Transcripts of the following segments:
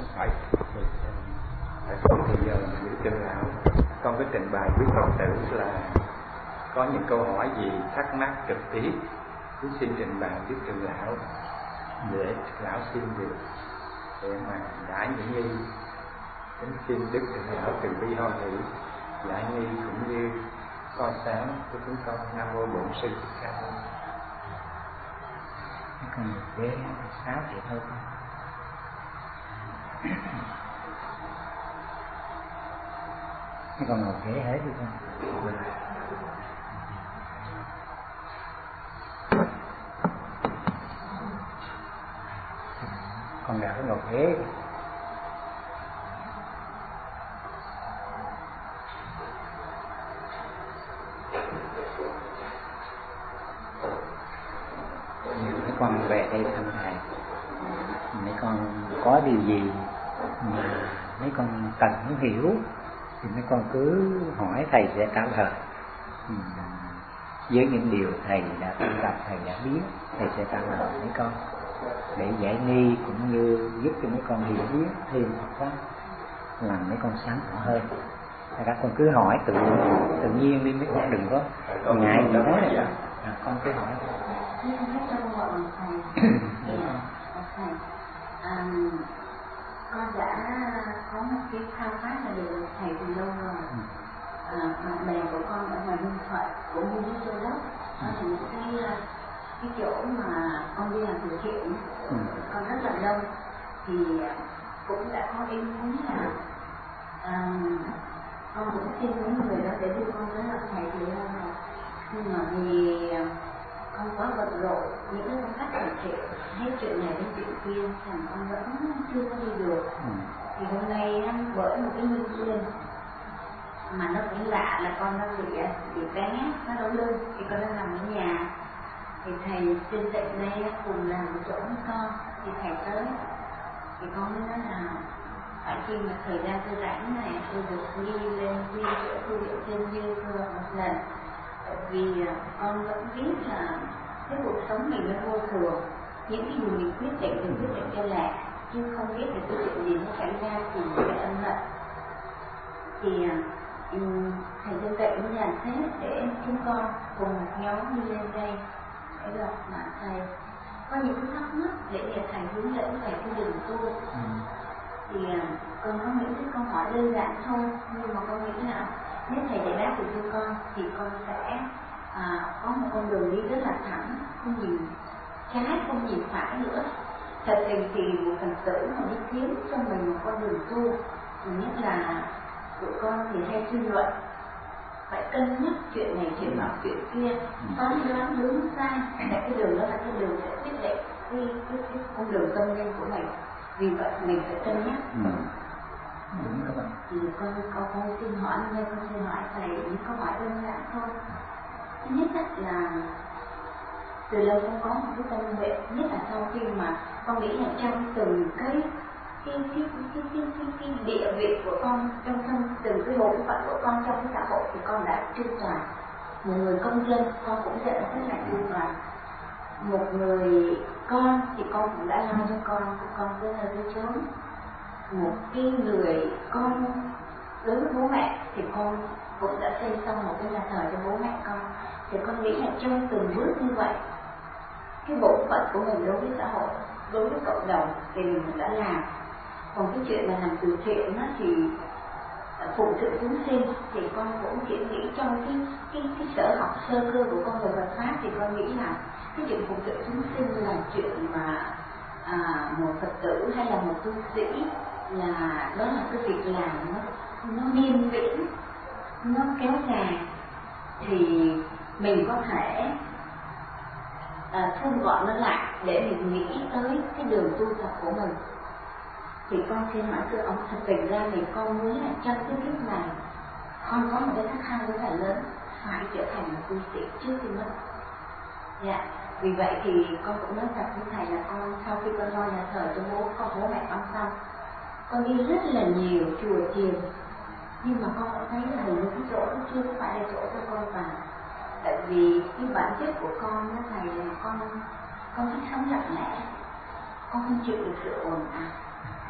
phải không thì giờ giữ chân lão. Con có trình bày với Phật tử là có những câu hỏi gì thắc mắc trực tiếp cứ xin trình bày với trường lão để lão xin được để mà giải những nghi. Kính xin Đức Thượng Lão từ bi hoan hỷ giải nghi cũng như coi sáng của chúng con. Nam mô Bổn Sư Thích Ca Mâu Ni. Còn một ghế 6 triệu thôi. Còn một ghế hết đi con. Còn đã có một ghế. Mấy con về đây thăm thầy, mấy con có điều gì mà mấy con cần hiểu thì mấy con cứ hỏi thầy sẽ trả lời. Với những điều thầy đã tu tập, thầy đã biết, thầy sẽ trả lời mấy con để giải nghi cũng như giúp cho mấy con hiểu biết thêm Phật pháp, làm mấy con sáng tỏ hơn. Các con cứ hỏi tự nhiên đi, mấy con đừng có ngại gì nói này. Con cứ hỏi. Con đã có một cái khao khát là được thầy từ lâu rồi. Bạn bè của con ở ngoài Ninh Thuận cũng như với Châu Đốc, đó là những cái chỗ mà con đi làm từ thiện, con rất là đông, thì cũng đã có ý muốn là con cũng xin những người đó để đưa con tới gặp thầy từ lâu rồi. Nhưng mà vì con quá bận rộn những cái công tác từ thiện, hết chuyện này đến chuyện kia, thành con vẫn chưa có đi được. Thì hôm nay bởi một cái nhân duyên mà nó cũng lạ là con nó bị té, nó đau lưng, thì con đang nằm ở nhà, thì thầy trên tận đây cùng làm một chỗ với con, thì thầy tới, thì con mới nói là phải khi mà thời gian tôi rảnh này tôi được đi lên đi chỗ tu viện trên như thưa một lần. Bởi vì con vẫn biết là cái cuộc sống mình nó vô thường, những cái gì mình quyết định cho lẹ, chứ không biết được cái chuyện gì nó xảy ra thì mình phải ân hận. Thì thầy dân tệ mới dàn xếp để chúng con cùng một nhóm đi lên đây để gặp mặt thầy, có những thắc mắc để nhờ thầy hướng dẫn về cái đường tu. Thì con có những cái câu hỏi đơn giản thôi, nhưng mà con nghĩ là nếu thầy giải đáp được cho con thì con sẽ có một con đường đi rất là thẳng, không nhìn trái không nhìn phải nữa. Thật tình thì một Phật tử mà đi kiếm cho mình một con đường tu, nhất là tụi con thì hay suy luận, phải cân nhắc chuyện này chuyện nọ chuyện kia, phán đoán đúng sai, để cái đường đó là cái đường sẽ quyết định cái con đường tâm linh của mình. Vì vậy mình phải cân nhắc. Đúng các bạn. Thì con xin hỏi hôm nay con xin hỏi thầy những câu hỏi đơn giản thôi. Thứ nhất là từ lâu con có một cái tâm nguyện, nhất là sau khi mà con nghĩ là trong từng cái địa vị của con, trong từng cái bộ phận của con trong cái xã hội thì con đã chu toàn. Một người công dân con cũng rất là chu toàn. Một người con thì con cũng đã lo cho con tới nơi tới chốn. Một cái người con đối với bố mẹ thì con cũng đã xây xong một cái nhà thờ cho bố mẹ con. Thì con nghĩ là trong từng bước như vậy, cái bộ phận của mình đối với xã hội, đối với cộng đồng thì mình đã làm. Còn cái chuyện là làm từ thiện đó thì phụ trợ chúng sinh thì con cũng chỉ nghĩ trong cái sở học sơ cơ của con về Phật pháp, thì con nghĩ là cái chuyện phụ trợ chúng sinh là chuyện mà một Phật tử hay là một tu sĩ là đó là cái việc làm nó miên viễn, nó kéo dài, thì mình có thể thu gọn nó lại để mình nghĩ tới cái đường tu tập của mình. Thì con xin hỏi thưa ông, thật tình ra thì con muốn là trong cái kiếp này con có một cái khát khao rất là lớn, phải trở thành một tu sĩ trước khi mất. Dạ, vì vậy thì con cũng nói thật với thầy là con sau khi con lo nhà thờ cho bố mẹ con xong, con đi rất là nhiều chùa chiền, nhưng mà con cũng thấy là hình như cái chỗ nó chưa phải là chỗ cho con vào. Tại vì cái bản chất của con nó thầy là con thích sống lặng lẽ, con không chịu được sự ồn ào,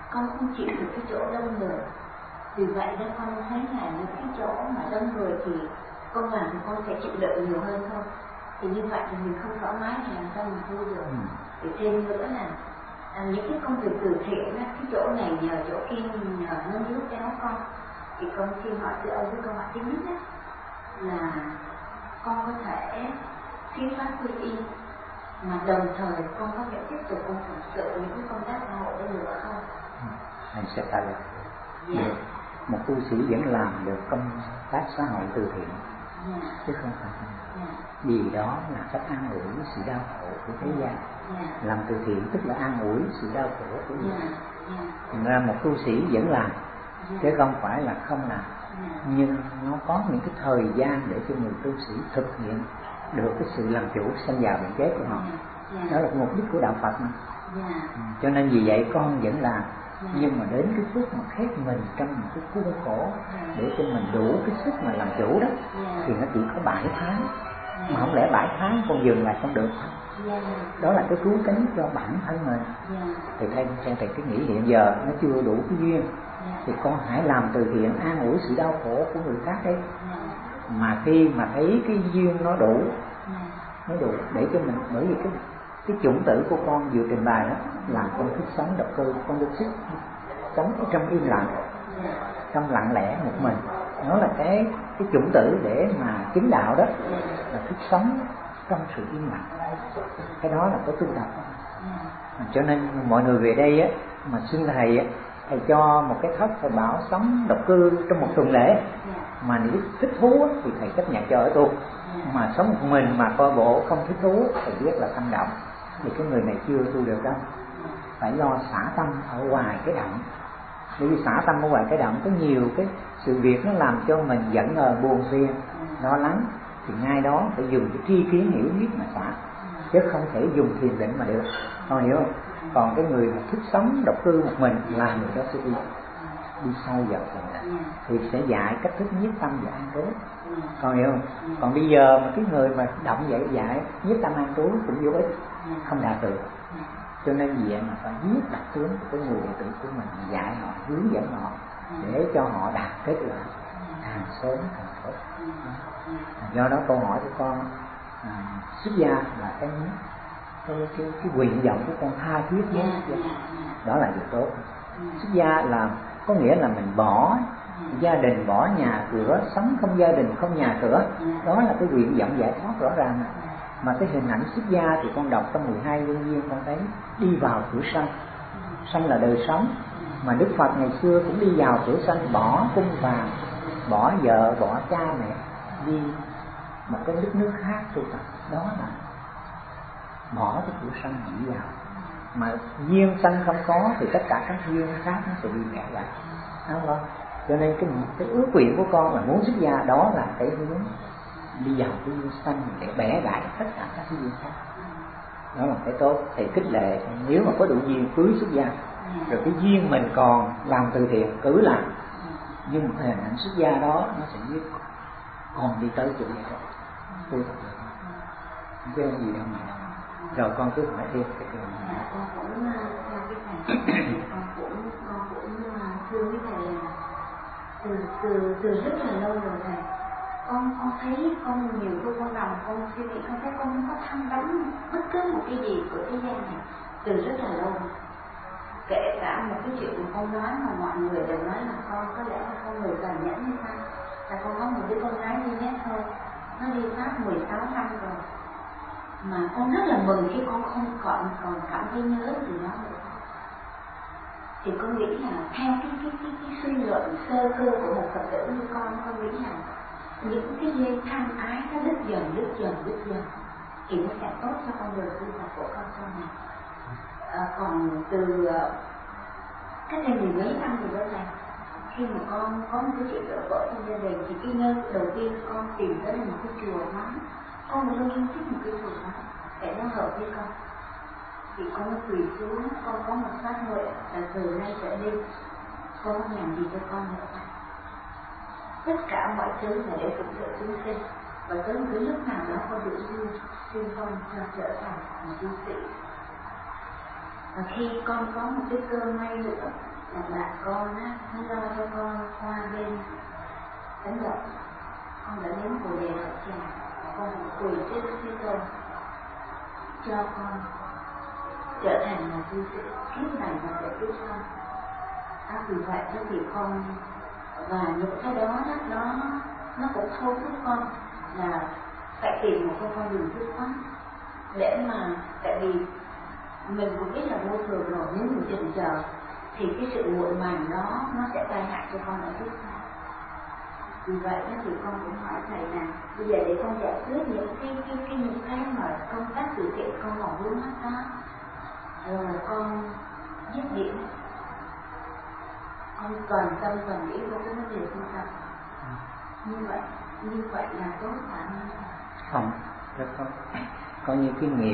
con không chịu được cái chỗ đông người. Vì vậy nên con thấy là những cái chỗ mà đông người thì con làm thì con sẽ chịu đựng nhiều hơn thôi. Thì như vậy thì mình không thoải mái thì làm sao mình vui được. Thì thêm nữa là những cái công việc từ thiện á, cái chỗ này nhờ chỗ kia nhờ nó giúp cháu con. Thì con xin hỏi từ ông với câu hỏi thứ nhất á, là con có thể tiến pháp quy y mà đồng thời con có thể tiếp tục con thực sự những cái công tác xã hội đó nữa không? Anh sẽ trả lời. Được. Một tu sĩ vẫn làm được công tác xã hội từ thiện, chứ không phải vì đó là cách an ủi sự đau khổ của thế gian. Làm từ thiện tức là an ủi sự đau khổ của người. Thành ra một tu sĩ vẫn làm, chứ không phải là không làm. Nhưng nó có những cái thời gian để cho người tu sĩ thực hiện được cái sự làm chủ sanh già bệnh chết của họ. Đó là mục đích của đạo Phật mà. Cho nên vì vậy con vẫn làm. Nhưng mà đến cái phút mà khép mình trong một cái khuôn khổ để cho mình đủ cái sức mà làm chủ đó, thì nó chỉ có 7 tháng. Mà không lẽ 7 tháng con dừng lại không được. Đó là cái cứu cánh cho bản thân mình. Thì đây xem thầy cái nghĩ hiện giờ nó chưa đủ cái duyên, thì con hãy làm từ thiện an ủi sự đau khổ của người khác đấy. Mà khi mà thấy cái duyên nó đủ để cho mình, bởi vì cái chủng tử của con vừa trình bày đó làm con thích sống độc cư, con thích sống ở trong im lặng, trong lặng lẽ một mình. Nó là cái chủng tử để mà chứng đạo đó, là thích sống trong sự im lặng. Cái đó là có tu tập. Cho nên mọi người về đây á mà xin thầy á, thầy cho một cái thất, thầy bảo sống độc cư trong một tuần lễ, mà nếu thích thú á, thì thầy chấp nhận cho ở tu. Mà sống một mình mà coi bộ không thích thú, thầy biết là tăng động, thì cái người này chưa tu được đâu. Phải lo xả tâm ở ngoài cái động. Bởi vì xả tâm ở ngoài cái động có nhiều cái sự việc nó làm cho mình giận hờn, buồn phiền, lo lắng, thì ngay đó phải dùng cái tri kiến hiểu biết mà xả, chứ không thể dùng thiền định mà được. Con hiểu không? Còn cái người mà thích sống độc cư một mình là người đó sẽ đi sâu vào thì sẽ dạy cách thức nhiếp tâm và an trú. Con hiểu không? Còn bây giờ mà cái người mà động dạy nhiếp tâm an trú cũng vô ích, không đạt được. Cho nên vì vậy mà phải biết đặc tướng của cái người đệ tử của mình, dạy họ, hướng dẫn họ để cho họ đạt kết quả càng sớm càng tốt. Do đó câu hỏi của con xuất gia là cái nguyện vọng của con tha thiết nhất, đó là điều tốt. Xuất gia là có nghĩa là mình bỏ gia đình, bỏ nhà cửa, sống không gia đình không nhà cửa. Đó là cái nguyện vọng giải thoát rõ ràng. Mà cái hình ảnh xuất gia thì con đọc trong 12 nhân duyên con thấy đi vào cửa sanh. Sanh là đời sống. Mà Đức Phật ngày xưa cũng đi vào cửa sanh, bỏ cung vàng, bỏ vợ, bỏ cha mẹ, đi một cái đất nước khác tu tập. Đó là bỏ cái cửa sanh đi vào. Mà duyên sanh không có thì tất cả các duyên khác nó sẽ bị ngã lại. Đúng không? Cho nên cái ước nguyện của con là muốn xuất gia, đó là cái hướng đi vào cái duyên sanh để bẻ gãy tất cả các cái duyên khác. Đó là cái tốt. Thầy khích lệ nếu mà có đủ duyên cưới xuất gia, rồi cái duyên mình còn làm từ thiện cứ làm. Nhưng mà hình ảnh xuất gia đó nó sẽ giúp còn đi tới chỗ này rồi. Tôi thật sự chứ không gì đâu mà. Rồi con cứ hỏi thêm cái câu này. Con cũng theo cái thầy, con cũng thưa với thầy là từ rất là lâu rồi thầy. Con thấy con nhiều lúc con lòng con suy nghĩ, con thấy con không có tham đắm bất cứ một cái gì của thế gian này từ rất là lâu. Kể cả một cái chuyện mà con nói mà mọi người đều nói là con có lẽ là con người tàn nhẫn hay sao, là con có một đứa con gái duy nhất thôi, nó đi Pháp 16 năm rồi, mà con rất là mừng khi con không còn cảm thấy nhớ gì đó nữa. Thì con nghĩ là theo cái suy luận sơ cơ của một Phật tử như con nghĩ là những cái dây tham ái nó đứt dần thì nó sẽ tốt cho con đường tu tập của con sau này. Còn từ cách đây 10 mấy năm thì đó thầy, khi mà con có một cái chuyện đổ vỡ trong gia đình thì cái nơi đầu tiên con tìm tới là một cái chùa vắng. Con luôn luôn thích một cái chùa vắng để nó hợp với con. Thì con mới quỳ xuống, con có một phát nguyện là từ nay trở đi con không làm gì cho con nữa. Tất cả mọi thứ là để phụng sự chúng sinh, và tới một cái lúc nào đó con đủ duyên xin con cho trở thành một tu sĩ. Và khi con có một cái cơ may nữa bạn con á, nó lo cho con qua bên Ấn Độ, con đã đến Bồ Đề Đại Tràng, con cũng quỳ trước Đức Thế Tôn cho con trở thành một tu sĩ kiếp này và để kiếp sau. Vì vậy thì con và những cái đó nó cũng thôi thúc con là phải tìm một con đường dứt khoát để mà, tại vì mình cũng biết là vô thường rồi, nếu mình chần chờ thì cái sự muộn màng đó nó sẽ tai hại cho con ở kiếp sau. Vì vậy thì con cũng hỏi thầy là bây giờ để con giải quyết những cái mà công tác từ thiện con còn vướng mắc đó, rồi con dứt điểm, con toàn tâm toàn ý với cái vấn đề tu tập. Như vậy là tốt hả? Không, rất tốt. Coi như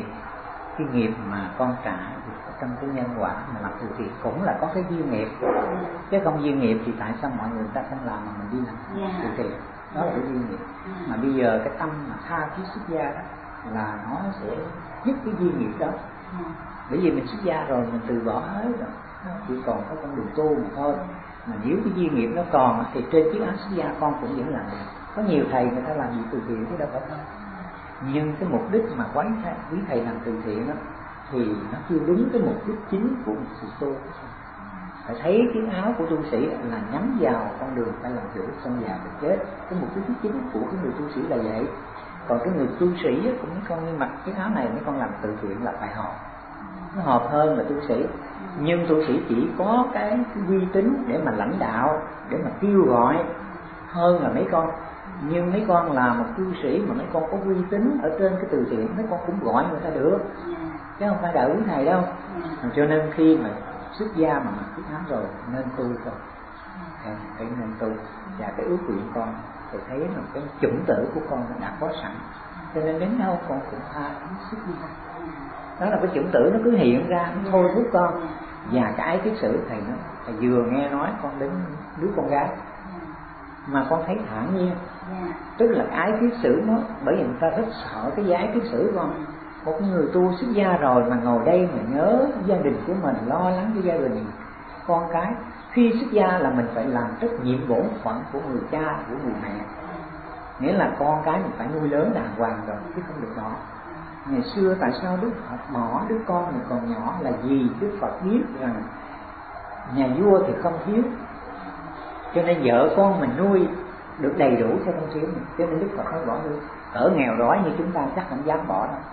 cái nghiệp mà con trả trong cái nhân quả mà làm từ thiện cũng là có cái duyên nghiệp, chứ không duyên nghiệp thì tại sao mọi người ta không làm mà mình đi làm từ thiện? Đó là cái duyên nghiệp. Mà bây giờ cái tâm mà tha thiết xuất gia đó là nó sẽ dứt cái duyên nghiệp đó. Bởi vì mình xuất gia rồi mình từ bỏ hết rồi, chỉ còn có con đường tu mà thôi. Mà nếu cái duyên nghiệp nó còn thì trên chiếc áo xuất gia con cũng vẫn làm được. Có nhiều thầy người ta làm gì từ thiện chứ đâu phải không. Nhưng cái mục đích mà quý thầy làm từ thiện đó thì nó chưa đúng cái mục đích chính của một sự tu. Phải thấy chiếc áo của tu sĩ là nhắm vào con đường phải làm chủ xong già mình chết. Cái mục đích chính của cái người tu sĩ là vậy. Còn cái người tu sĩ cũng mấy con như mặc chiếc áo này mấy con làm từ thiện là phải hợp, nó hợp hơn là tu sĩ. Nhưng tu sĩ chỉ có cái uy tín để mà lãnh đạo, để mà kêu gọi hơn là mấy con. Nhưng mấy con là một tu sĩ mà mấy con có uy tín ở trên cái từ thiện, mấy con cũng gọi người ta được, chứ không phải đợi quý thầy đâu. Cho nên khi mà xuất gia mà mặc chiếc áo rồi nên tu rồi, phải nên tu. Và cái ước nguyện con thì thấy là cái chủng tử của con đã có sẵn, cho nên đến đâu con cũng tha xuất gia. Đó là cái chủng tử nó cứ hiện ra, nó thôi thúc con. Và cái ái kiết sử thầy vừa nghe nói con đến đứa con gái mà con thấy thản nhiên. Tức là cái ái kiết sử nó, bởi vì người ta rất sợ cái ái kiết sử con. Một người tu xuất gia rồi mà ngồi đây mà nhớ gia đình của mình, lo lắng cho gia đình con cái. Khi xuất gia là mình phải làm trách nhiệm bổn phận của người cha, của người mẹ. Nghĩa là con cái mình phải nuôi lớn đàng hoàng rồi, chứ không được bỏ. Ngày xưa tại sao Đức Phật bỏ đứa con mình còn nhỏ là gì? Đức Phật biết rằng nhà vua thì không thiếu, cho nên vợ con mình nuôi được đầy đủ sẽ không thiếu. Cho nên Đức Phật mới bỏ luôn. Ở nghèo đói như chúng ta chắc không dám bỏ đâu.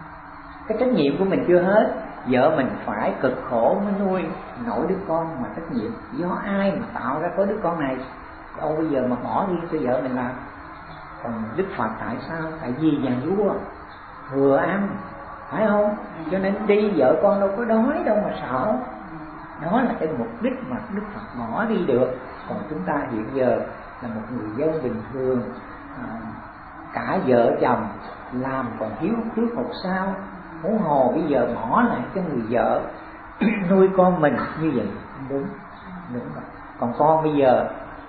Cái trách nhiệm của mình chưa hết, vợ mình phải cực khổ mới nuôi nổi đứa con, mà trách nhiệm do ai mà tạo ra có đứa con này. Bây giờ mà bỏ đi cho vợ mình làm. Còn Đức Phật tại sao? Tại vì nhà vua vừa ăn, phải không? Cho nên đi vợ con đâu có đói đâu mà sợ. Đó là cái mục đích mà Đức Phật bỏ đi được. Còn chúng ta hiện giờ là một người dân bình thường, cả vợ chồng làm còn thiếu trước một sao, huống hồ bây giờ bỏ lại cho người vợ nuôi con mình như vậy đúng rồi. Còn con bây giờ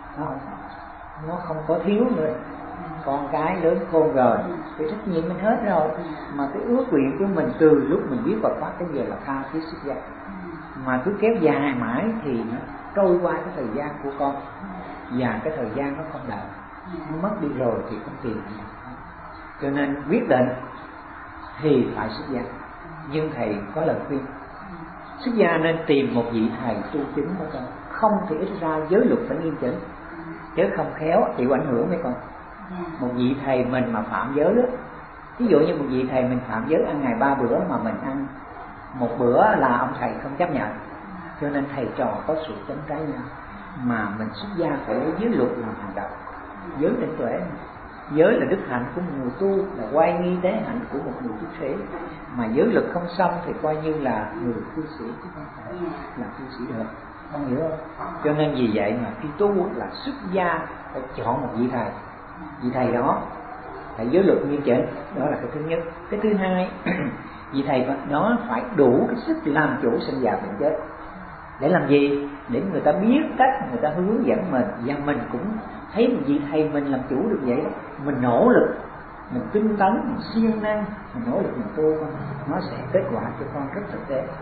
nó không có thiếu nữa, con cái lớn khôn rồi, cái trách nhiệm mình hết rồi. Mà cái ước nguyện của mình từ lúc mình biết Phật pháp tới giờ là tha thiết xuất gia, mà cứ kéo dài mãi thì nó trôi qua cái thời gian của con, và cái thời gian nó không đợi, nó mất đi rồi thì không tìm gì. Cho nên quyết định thì phải xuất gia. Nhưng thầy có lời khuyên xuất gia nên tìm một vị thầy tu chính đó con. Không thì ít ra giới luật phải nghiêm chỉnh, chứ không khéo chịu ảnh hưởng mấy con. Một vị thầy mình mà phạm giới đó, ví dụ như một vị thầy mình phạm giới ăn ngày 3 bữa mà mình ăn một bữa là ông thầy không chấp nhận. Cho nên thầy trò có sự chống trái nhau. Mà mình xuất gia phải lấy giới luật làm hành động. Giới định tuệ, giới là đức hạnh của một người tu, là quay nghi tế hạnh của một người tu sĩ. Mà giới luật không xong thì coi như là người tu sĩ chứ không phải là tu sĩ được. Con hiểu không? Cho nên vì vậy mà khi tu là xuất gia phải chọn một vị thầy. Vị thầy đó phải giới luật nghiêm chỉnh, đó là cái thứ nhất. Cái thứ hai, vị thầy đó phải đủ cái sức làm chủ sinh già bệnh chết. Để làm gì? Để người ta biết cách, người ta hướng dẫn mình, và mình cũng thấy một vị thầy mình làm chủ được vậy đó. Mình nỗ lực, mình tinh tấn, mình siêng năng, mình nỗ lực mình tu, nó sẽ kết quả cho con rất thực tế.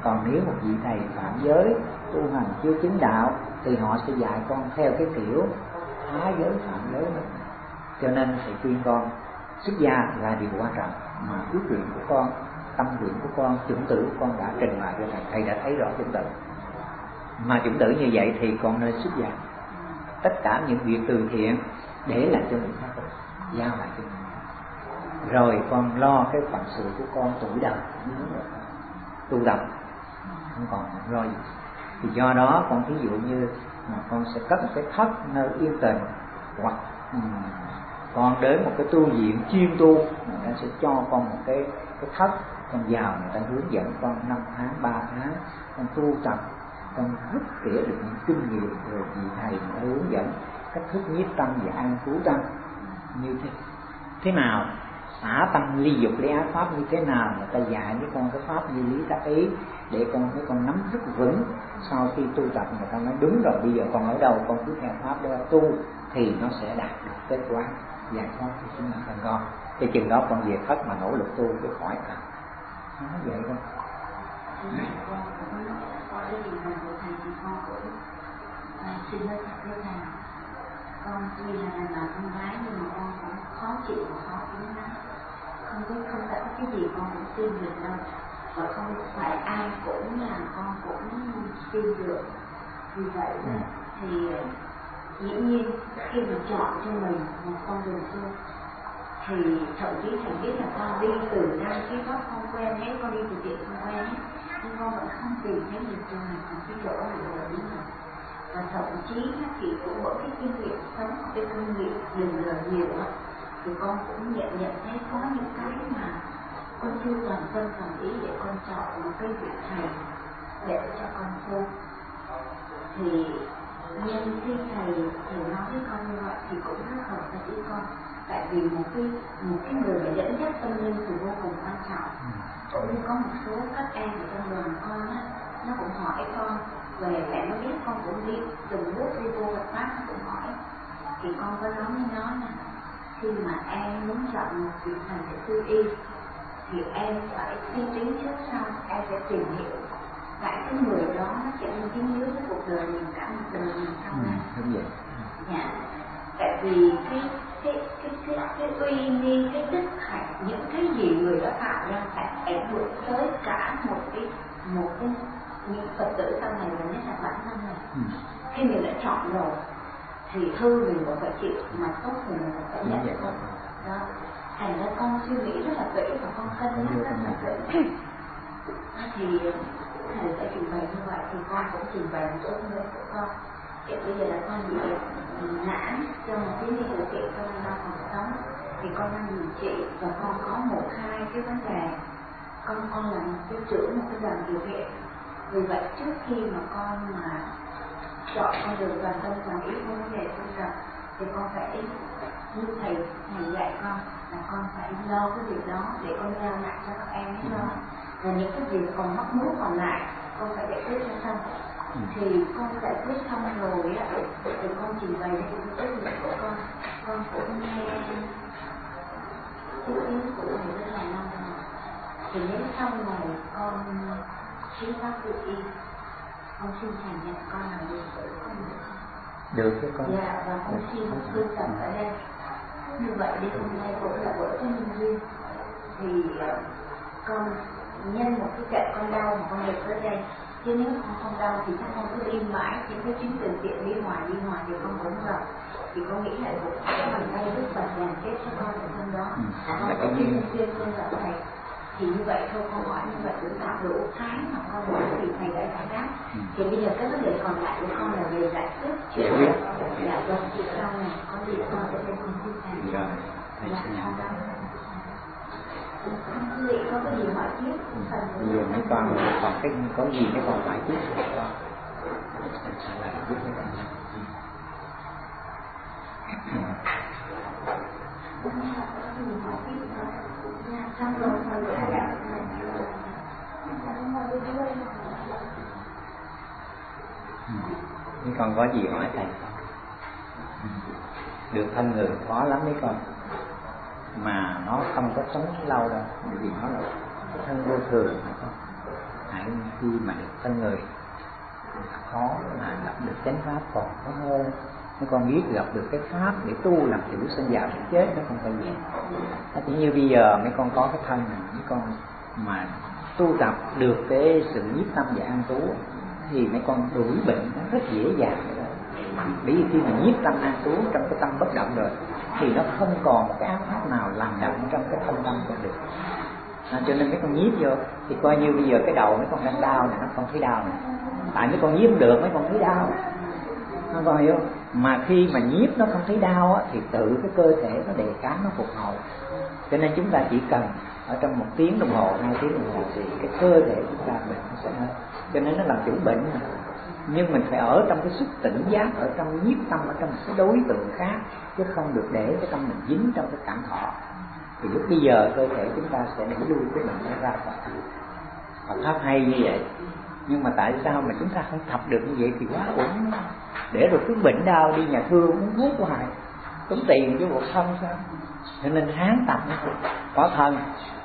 Còn nếu một vị thầy phạm giới tu hành chưa chứng đạo thì họ sẽ dạy con theo cái kiểu phá giới phạm giới nữa. Cho nên thầy khuyên con xuất gia là điều quan trọng, mà ước nguyện của con, tâm nguyện của con, chủng tử của con đã trình bày cho thầy. Thầy đã thấy rõ chủng tử, mà chủng tử như vậy thì con nên xuất gia. Tất cả những việc từ thiện để lại cho người khác, giao lại cho người khác. Rồi con lo cái phận sự của con tuổi đời tu tập, không còn lo gì. Thì do đó con thí dụ như mà con sẽ cất một cái thất nơi yên tĩnh, hoặc con đến một cái tu viện chuyên tu, người ta sẽ cho con một cái thất, con vào người ta hướng dẫn con 5 tháng 3 tháng con tu tập, con rút tỉa được những kinh nghiệm, rồi vị thầy đã hướng dẫn cách thức nhiếp tâm và an trú tâm như thế nào, xả tâm ly dục ly ác pháp như thế nào, người ta dạy với con cái pháp như lý tác ý để con nắm rất vững. Sau khi tu tập người ta nói đúng rồi, bây giờ con ở đâu con cứ theo pháp để tu thì nó sẽ đạt được kết quả giải thoát cho chính bản thân con. Cái chừng đó con về thất mà nỗ lực tu cái khỏi thật. Nó vậy thôi. Qua cái gì mà của thầy thì con cũng xin nói thật với thầy, con tuy là đàn bà con gái nhưng mà con cũng khó chịu và khó tính lắm. Không phải cái gì con cũng tin được đâu, và không phải ai cũng là con cũng tin được. Vì vậy thì dĩ nhiên khi mà chọn cho mình một con đường tu thì thậm chí thầy biết là con đi từ năm cái góc không quen hết, con đi từ tiệm không quen hết, nhưng con vẫn không tìm thấy được cho mình một cái chỗ nào để mình. Và thậm chí thì cũng bởi cái kinh nghiệm sống, cái kinh nghiệm đường đời nhiều thì con cũng nhận thấy có những cái mà con chưa toàn tâm toàn ý để con chọn một cái vị thầy để cho con tu. Thì nhưng khi thầy nói với con như vậy thì cũng rất hợp với con, tại vì một cái người mà dẫn dắt tâm linh thì vô cùng quan trọng. Cũng như có một số các em ở trong đoàn con á, nó cũng hỏi con về, tại nó biết con cũng đi từng bước đi vô Phật pháp, nó cũng hỏi thì con có nói với nó là khi mà em muốn chọn một vị thầy để tu y thì em phải suy tính trước sau, em phải tìm hiểu tại cái người đó nó sẽ lên dính líu với cuộc đời mình cả một đời mình sau này. Đúng vậy. Dạ. Tại vì cái uy nghi, cái đức hạnh, những cái gì người đó tạo ra phải ảnh hưởng tới cả một cái những Phật tử sau này, và nhất là bản thân mình. Khi mình đã chọn rồi thì hư mình cũng phải chịu, mà tốt mình cũng phải nhận thôi. Đó. Thành ra con suy nghĩ rất là kỹ và con cân nhắc rất là kỹ. Thì thầy sẽ trình bày như vậy thì con cũng trình bày một số nữa của con. Thì bây giờ là con bị nản trong một chuyến đi từ thiện trong năm phòng sống, thì con đang điều trị và con có 1-2 cái vấn đề. Con là một cái trưởng một cái đoàn điều thiện. Vì vậy trước khi mà con mà chọn con đường toàn tâm toàn ý với vấn đề tu tập thì con phải như thầy dạy con là con phải lo cái việc đó để con giao lại cho các em ấy lo. Và những cái việc còn mắc mút còn lại con phải giải quyết cho xong. Thì con giải quyết xong rồi á, thì con trình bày cho cái trách nhiệm của con cũng nghe ý kiến của thầy rất là lâu rồi. Thì đến sau này con chính xác tự y, con xin thầy nhận con là được tự con được không? Được chứ con. Dạ, và con xin tu tập ở đây. Như vậy đi hôm nay cũng là bữa có nhân duyên. Thì con nhân một cái trận con đau mà con được tới đây. Chứ nếu con không đau thì chắc con cứ đi mãi, những cái chuyến từ thiện đi ngoài thì con cũng gặp. Thì con nghĩ là cái bàn tay Đức Phật làm chết cho con ở trong đó. Con có cái nhân duyên con gặp thầy. Thì như vậy thôi, con hỏi như vậy cũng tạo đủ cái mà con hỏi thì thầy đã giải đáp. Thì bây giờ cái vấn đề còn lại của con là về giải quyết chuyện này. Dạ vâng, thì sau này có gì con sẽ lên con xin thầy. Rồi, thầy sẽ nhận. Quý vị có cái gì hỏi tiếp? Bây giờ mấy con còn cái có gì mấy con hỏi tiếp con trả lời giúp mấy con. Mấy con có gì hỏi thầy không? Được thân người khó lắm mấy con, mà nó không có sống lâu đâu, bởi vì nó là thân vô thường. Hãy nhưng khi mà được thân người khó mà gặp được chánh pháp, còn có hơn mấy con biết gặp được cái pháp để tu làm chủ sinh vào sinh chết nó không phải vậy. Chỉ như bây giờ mấy con có cái thân này, mấy con mà tu tập được cái sự nhiếp tâm và an trú thì mấy con đuổi bệnh nó rất dễ dàng. Bởi vì khi mình nhiếp tâm an trú trong cái tâm bất động rồi thì nó không còn một cái ác pháp nào làm động trong cái thân tâm của được. Cho nên mấy con nhiếp vô thì coi như bây giờ cái đầu mấy con đang đau này nó không thấy đau này, tại mấy con nhiếp không được mấy con thấy đau, nó còn hiểu không? Mà khi mà nhiếp nó không thấy đau á, thì tự cái cơ thể nó đề kháng, nó phục hồi. Cho nên chúng ta chỉ cần ở trong 1 tiếng đồng hồ, 2 tiếng đồng hồ thì cái cơ thể chúng ta bệnh nó sẽ hết. Cho nên nó làm chủ bệnh mà. Nhưng mình phải ở trong cái sức tỉnh giác, ở trong nhiếp tâm, ở trong một cái đối tượng khác, chứ không được để cái tâm mình dính trong cái cảm thọ. Thì lúc bây giờ cơ thể chúng ta sẽ đẩy lui cái bệnh nó ra khỏi. Phật pháp hay như vậy. Nhưng mà tại sao mà chúng ta không tập được như vậy thì quá uổng. Để rồi cứ bệnh đau đi nhà thương uống thuốc hoài, tốn tiền chứ một thân sao. Cho nên hán tập có thân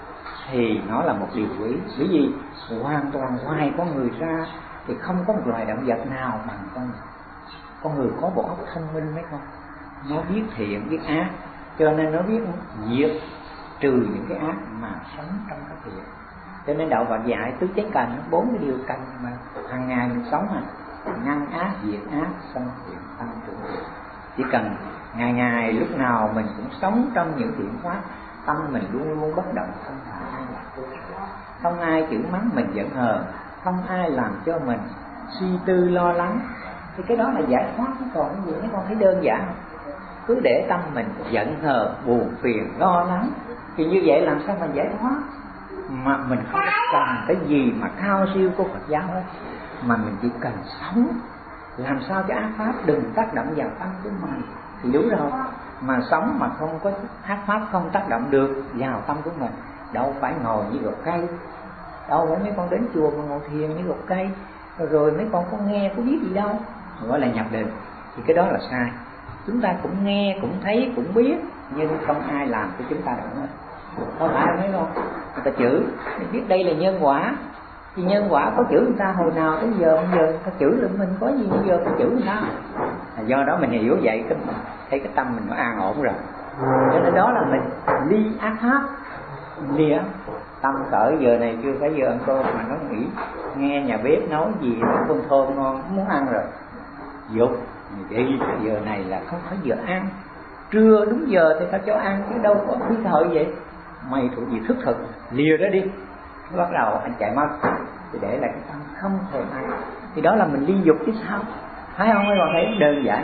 thì nó là một điều quý. Bởi vì hoàn toàn ngoài con người ra thì không có một loài động vật nào bằng con người. Con người có bộ óc thông minh mấy con, nó biết thiện biết ác, cho nên nó biết diệt trừ những cái ác mà sống trong cái thiện. Cho nên đạo Phật dạy tứ chánh cần, 4 cái điều cần mà hàng ngày mình sống ngăn ác, diệt ác, sanh thiện, tăng trưởng thiện. Chỉ cần ngày ngày lúc nào mình cũng sống trong những thiện pháp, tâm mình luôn luôn bất động, không phải ai là không ai chửi mắng mình giận hờn, không ai làm cho mình suy tư lo lắng, thì cái đó là giải thoát. Nó còn cái gì mấy con thấy đơn giản không? Cứ để tâm mình giận hờn, buồn phiền, lo lắng thì như vậy làm sao mà giải thoát? Mà mình không cần cái gì mà cao siêu của Phật giáo hết, mà mình chỉ cần sống làm sao cho ác pháp đừng tác động vào tâm của mình thì đúng rồi. Mà sống mà không có ác pháp không tác động được vào tâm của mình, đâu phải ngồi như gốc cây. Đâu phải mấy con đến chùa mà ngồi thiền như gốc cây rồi mấy con có nghe có biết gì đâu, gọi là nhập định, thì cái đó là sai. Chúng ta cũng nghe cũng thấy cũng biết, nhưng không ai làm cho chúng ta động hết. Có phải không mấy con? Người ta chửi, mình biết đây là nhân quả, thì nhân quả có chửi người ta hồi nào tới giờ, bây giờ người ta chửi lại mình có gì bây giờ phải chửi người ta. Do đó mình hiểu vậy, thấy cái tâm mình nó an ổn rồi. Cho nên đó là mình ly ác pháp, ly tâm cỡ giờ này chưa phải giờ ăn cơm mà nó nghĩ nghe nhà bếp nấu gì nó thơm thơm ngon muốn ăn rồi, dục đi giờ này là không phải giờ ăn, trưa đúng giờ thì ta cho ăn chứ đâu có khí thời vậy. Mày thuộc gì thức thực, lìa đó đi. Bắt đầu anh chạy mất thì để lại cái tâm không thèm ăn, thì đó là mình ly dục chứ sao, thấy không? Mấy con thấy đơn giản.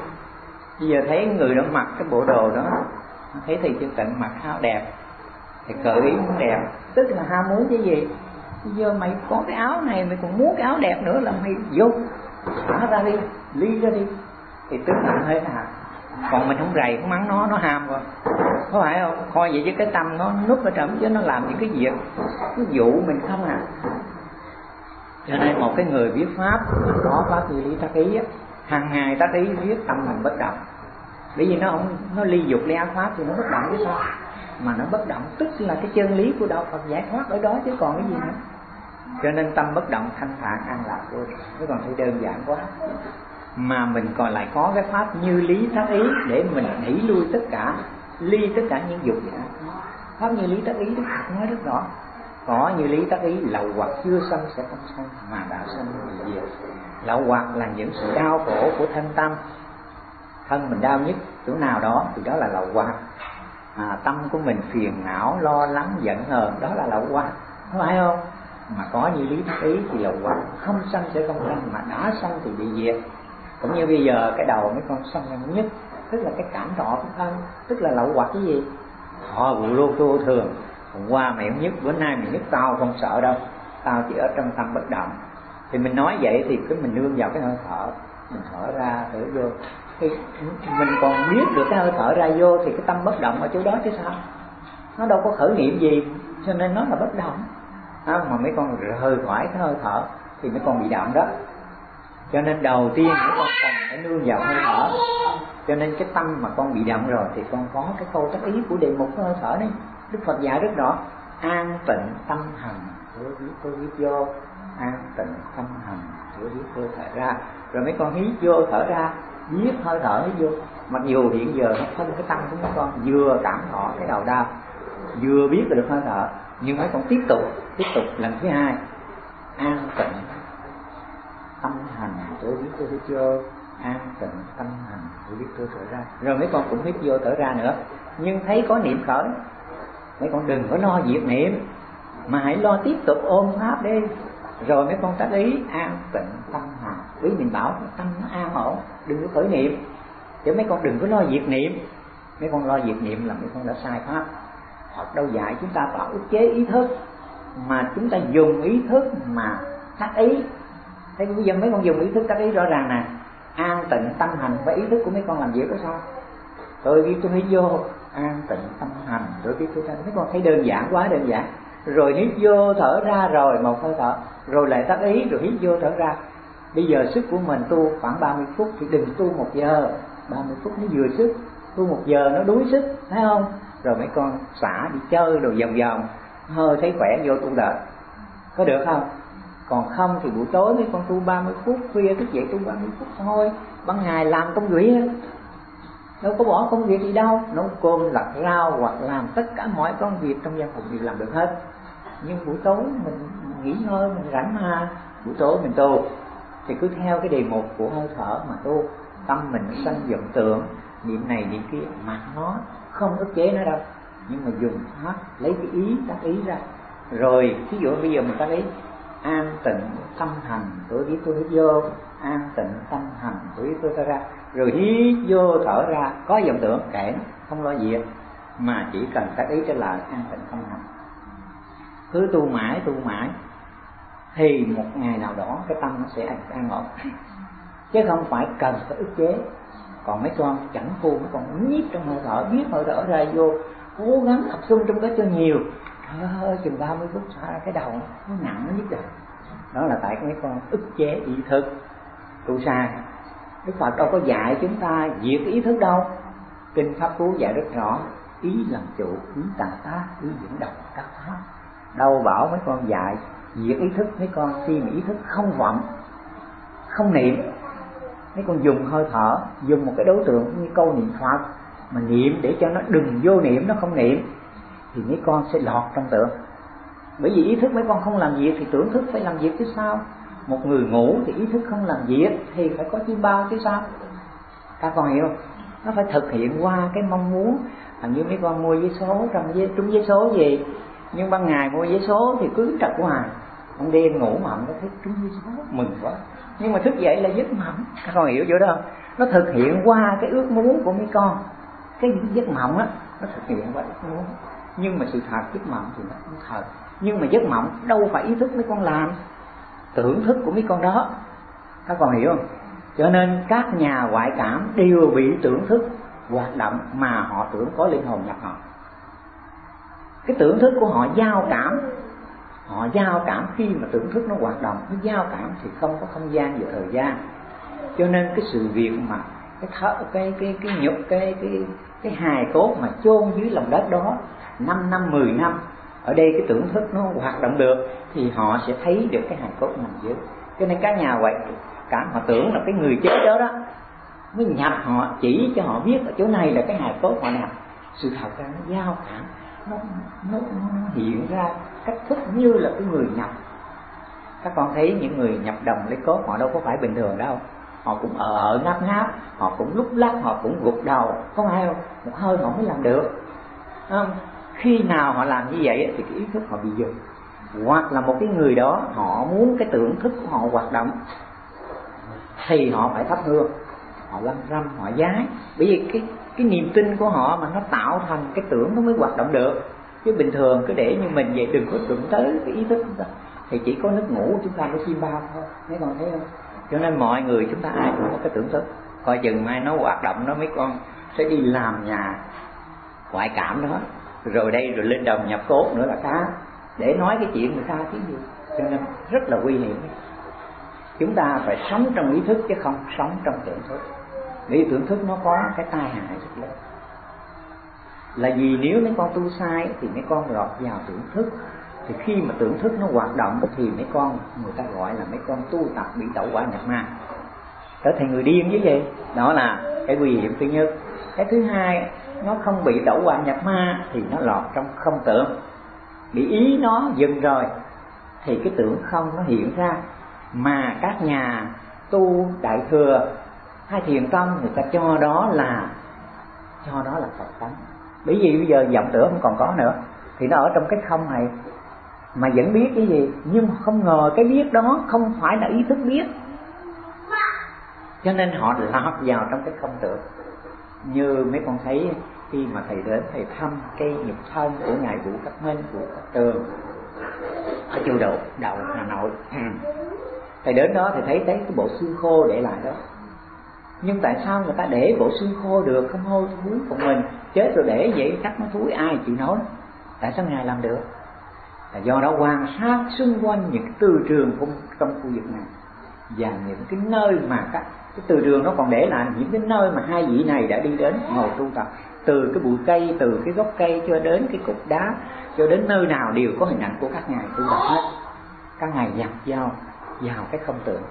Bây giờ thấy người đó mặc cái bộ đồ đó, thấy thì chưa tận mặc áo đẹp thì cởi ý muốn đẹp, tức là ham muốn cái gì? Bây giờ mày có cái áo này mày còn muốn cái áo đẹp nữa là mày vô thả ra đi, ly ra đi, thì tức là hơi hạt. Còn mình không rầy không mắng nó ham rồi, có phải không? Coi vậy chứ cái tâm nó núp ở trong chứ nó làm những cái việc nó dụ mình không à. Cho nên một cái người biết pháp có pháp như lý tác ý á, hàng ngày tác ý biết tâm mình bất động. Bởi vì nó ly dục ly ác pháp thì nó bất động chứ sao? Mà nó bất động tức là cái chân lý của đạo Phật giải thoát ở đó chứ còn cái gì nữa. Cho nên tâm bất động thanh thản an lạc thôi, chứ còn thấy đơn giản quá. Mà mình còn lại có cái pháp như lý tác ý để mình đẩy lui tất cả, ly tất cả những dục vậy. Pháp như lý tác ý Đức Phật nói rất rõ. Có như lý tác ý lậu hoặc chưa sanh sẽ không sanh, mà đã sanh thì diệt. Lậu hoặc là những sự đau khổ của thân tâm, thân mình đau nhất chỗ nào đó thì đó là lậu hoặc. Tâm của mình phiền não lo lắng giận hờn, đó là lậu hoặc, có phải không? Mà có như lý tác ý thì lậu hoặc không sanh sẽ không sanh, mà đã sanh thì bị diệt. Cũng như bây giờ cái đầu mấy con sanh ra nhất, tức là cái cảm thọ của thân, tức là lậu hoặc cái gì? Họ vụ lô tô thường, hôm qua mày không nhất, bữa nay mày nhất tao không sợ đâu, tao chỉ ở trong tâm bất động. Thì mình nói vậy thì cái mình nương vào cái hơi thở, mình thở ra thở vô, thì mình còn biết được cái hơi thở ra vô thì cái tâm bất động ở chỗ đó chứ sao? Nó đâu có khởi niệm gì, cho nên nó là bất động. Mà mấy con rời khỏi cái hơi thở thì mấy con bị động đó. Cho nên đầu tiên mấy con cần phải nương vào hơi thở. Cho nên cái tâm mà con bị động rồi thì con có cái câu tác ý của đề mục hơi thở đấy. Đức Phật dạy rất rõ: an tịnh tâm hành, tôi biết vô. an tịnh tâm hành của biết vô thở ra. Rồi mấy con hít vô thở ra, biết hơi thở hít vô. Mặc dù hiện giờ nó phân cái tâm của mấy con vừa cảm thọ cái đầu đau, vừa biết được hơi thở, nhưng mấy con tiếp tục lần thứ hai, an tịnh tâm hành của biết vô hít vô, an tịnh tâm hành của biết vô thở ra. Rồi mấy con cũng hít vô thở ra nữa, nhưng thấy có niệm khởi, mấy con đừng có lo việc niệm, mà hãy lo tiếp tục ôm pháp đi. Rồi mấy con tác ý an tịnh tâm hành. Ý mình bảo tâm nó an ổn, đừng có khởi niệm, chứ mấy con đừng có lo việc niệm. Mấy con lo việc niệm là mấy con đã sai pháp. Phật đâu dạy chúng ta phải ức chế ý thức, mà chúng ta dùng ý thức mà tác ý. Thế bây giờ mấy con dùng ý thức tác ý rõ ràng nè, an tịnh tâm hành và ý thức của mấy con làm việc đó sao? Tôi biết tôi hít vô an tịnh tâm hành, rồi biết tôi mấy con thấy đơn giản quá, đơn giản. Rồi hít vô thở ra, rồi một hơi thở, rồi lại tác ý, rồi hít vô thở ra. Bây giờ sức của mình tu khoảng 30 phút thì đừng tu 1 giờ, 30 phút nó vừa sức. Tu 1 giờ nó đuối sức, thấy không? Rồi mấy con xả đi chơi rồi vòng vòng, hơi thấy khỏe vô tu đợt, có được không? Còn không thì buổi tối mấy con tu 30 phút, khuya thức dậy tu 30 phút thôi. Ban ngày làm công việc, đâu có bỏ công việc gì đâu, nấu cơm, lặt rau hoặc làm tất cả mọi công việc trong văn phòng đều làm được hết. Nhưng buổi tối mình nghỉ ngơi, mình rảnh mà, buổi tối mình tu thì cứ theo cái đề mục của hơi thở mà tu. Tâm mình sanh vọng tưởng, niệm này niệm kia, mà nó không ức chế nó đâu, nhưng mà dùng pháp lấy cái ý tác ý ra. Rồi ví dụ bây giờ mình tác ý an tịnh tâm hành, tôi biết tôi hít vô, an tịnh tâm hành, tôi biết tôi thở ra. Rồi hít vô thở ra, có vọng tưởng kệ, không lo gì, mà chỉ cần tác ý trở lại an tịnh tâm hành. Cứ tu mãi thì một ngày nào đó cái tâm nó sẽ an ổn, chứ không phải cần phải ức chế. Còn mấy con chẳng phu, mấy con nhiếp trong hơi thở, biết hơi thở ra vô, cố gắng tập trung trong cái cho nhiều. Trời ơi, chừng 30 phút ra cái đầu nó nặng, nó nhức rồi. Đó là tại mấy con ức chế ý thức, tu sai. Đức Phật đâu có dạy chúng ta diệt ý thức đâu. Kinh Pháp Cú dạy rất rõ, ý làm chủ, ý tàn tác, ý dẫn động các pháp. Đâu bảo mấy con dạy diệt ý thức. Mấy con khi mà ý thức không vọng, không niệm, mấy con dùng hơi thở, dùng một cái đối tượng như câu niệm Phật mà niệm để cho nó đừng vô niệm, nó không niệm, thì mấy con sẽ lọt trong tưởng. Bởi vì ý thức mấy con không làm việc thì tưởng thức phải làm việc chứ sao. Một người ngủ thì ý thức không làm việc thì phải có chim bao chứ sao. Các con hiểu không? Nó phải thực hiện qua cái mong muốn. Hình như mấy con mua vé số, trúng vé số gì, nhưng ban ngày mua vé số thì cứ trật hoài, ban đêm ngủ mộng nó thấy trúng vé số mừng quá, nhưng mà thức dậy là giấc mộng. Các con hiểu chỗ đó không? Nó thực hiện qua cái ước muốn của mấy con. Cái giấc mộng á, nó thực hiện qua ước muốn. Nhưng mà sự thật giấc mộng thì nó không thật. Nhưng mà giấc mộng đâu phải ý thức mấy con làm, tưởng thức của mấy con đó. Các con hiểu không? Cho nên các nhà ngoại cảm đều bị tưởng thức hoạt động mà họ tưởng có linh hồn nhập họ. Cái tưởng thức của họ giao cảm khi mà tưởng thức nó hoạt động, nó giao cảm thì không có không gian và thời gian. Cho nên cái sự việc mà cái hài cốt mà chôn dưới lòng đất đó 5 năm 10 năm, ở đây cái tưởng thức nó hoạt động được thì họ sẽ thấy được cái hài cốt nằm dưới. Cho nên các nhà ngoại cảm họ tưởng là cái người chết đó mới nhập họ, chỉ cho họ biết ở chỗ này là cái hài cốt họ nằm. Sự thật ra nó giao cảm, nó hiện ra cách thức như là cái người nhập. Các con thấy những người nhập đồng lấy cốt họ đâu có phải bình thường đâu. Họ cũng ngáp, họ cũng lúc lắc, họ cũng gục đầu, có ai không? Một hơi họ mới làm được. Khi nào họ làm như vậy thì cái ý thức họ bị dừng. Hoặc là một cái người đó họ muốn cái tưởng thức của họ hoạt động thì họ phải thắp hương, họ lâm râm, họ vái. Bởi vì cái niềm tin của họ mà nó tạo thành cái tưởng nó mới hoạt động được. Chứ bình thường cứ để như mình vậy, đừng có đụng tới cái ý thức chúng ta, thì chỉ có nước ngủ chúng ta mới chim bao thôi. Mấy con thấy không? Cho nên mọi người chúng ta ai cũng có cái tưởng thức. Coi chừng mai nó hoạt động nó mấy con sẽ đi làm nhà ngoại cảm đó, rồi đây rồi lên đồng nhập cốt nữa là cá, để nói cái chuyện người ta chứ gì. Cho nên rất là nguy hiểm. Chúng ta phải sống trong ý thức chứ không sống trong tưởng thức. Vì tưởng thức nó có cái tai hại rất lớn. Là vì nếu mấy con tu sai thì mấy con lọt vào tưởng thức, Thì khi mà tưởng thức nó hoạt động thì mấy con, người ta gọi là mấy con tu tập bị tẩu hỏa nhập ma, trở thành người điên chứ gì. Đó là cái nguy hiểm thứ nhất. Cái thứ hai, nó không bị tẩu hỏa nhập ma thì nó lọt trong không tưởng, bị ý nó dừng rồi thì cái tưởng không nó hiện ra. Mà các nhà tu đại thừa hay thiền tâm người ta cho đó là Phật tánh. Bởi vì bây giờ vọng tưởng không còn có nữa thì nó ở trong cái không này mà vẫn biết cái gì, nhưng mà không ngờ cái biết đó không phải là ý thức biết, cho nên họ lọt vào trong cái không tưởng. Như mấy con thấy khi mà thầy đến thầy thăm cái nhục thân của ngài Vũ Khắc Minh, Vũ Khắc Tường ở Châu Đậu Hà Nội, thầy đến đó thầy thấy cái bộ xương khô để lại đó. Nhưng tại sao người ta để bộ xương khô được, không hôi thối? Còn mình chết rồi để vậy chắc nó thối, ai chịu nói? Tại sao ngài làm được? Là do đó quan sát xung quanh những từ trường trong khu vực này, và những cái nơi mà cái từ trường nó còn để lại những cái nơi mà hai vị này đã đi đến ngồi tu tập, từ cái bụi cây, từ cái gốc cây cho đến cái cục đá, cho đến nơi nào đều có hình ảnh của các ngài tu tập hết. Các ngài nhập vào cái không tưởng,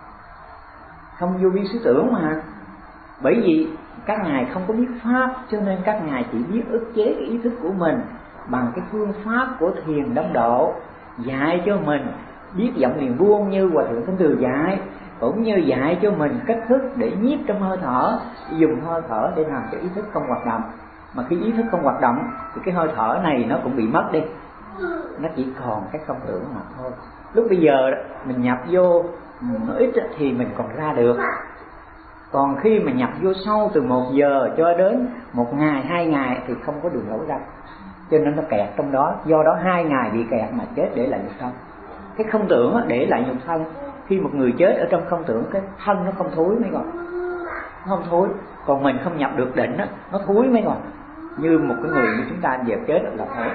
không vô vi xứ tưởng mà. Bởi vì các ngài không có biết pháp, cho nên các ngài chỉ biết ức chế cái ý thức của mình bằng cái phương pháp của thiền đông độ, dạy cho mình biết vọng liền buông như Hòa Thượng Thanh Từ dạy, cũng như dạy cho mình cách thức để nhiếp trong hơi thở, dùng hơi thở để làm cho ý thức không hoạt động. Mà khi ý thức không hoạt động thì cái hơi thở này nó cũng bị mất đi, nó chỉ còn cái không tưởng mà thôi. Lúc bây giờ mình nhập vô ít thì mình còn ra được, còn khi mà nhập vô sâu từ 1 giờ cho đến 1 ngày, 2 ngày thì không có đường lối ra, cho nên nó kẹt trong đó. Do đó 2 ngày bị kẹt mà chết để lại nhục thân. Cái không tưởng để lại nhục thân. Khi một người chết ở trong không tưởng, cái thân nó không thối mấy con, nó không thối. Còn mình không nhập được định đó, nó thối mấy con. Như một cái người như chúng ta giờ chết là thối.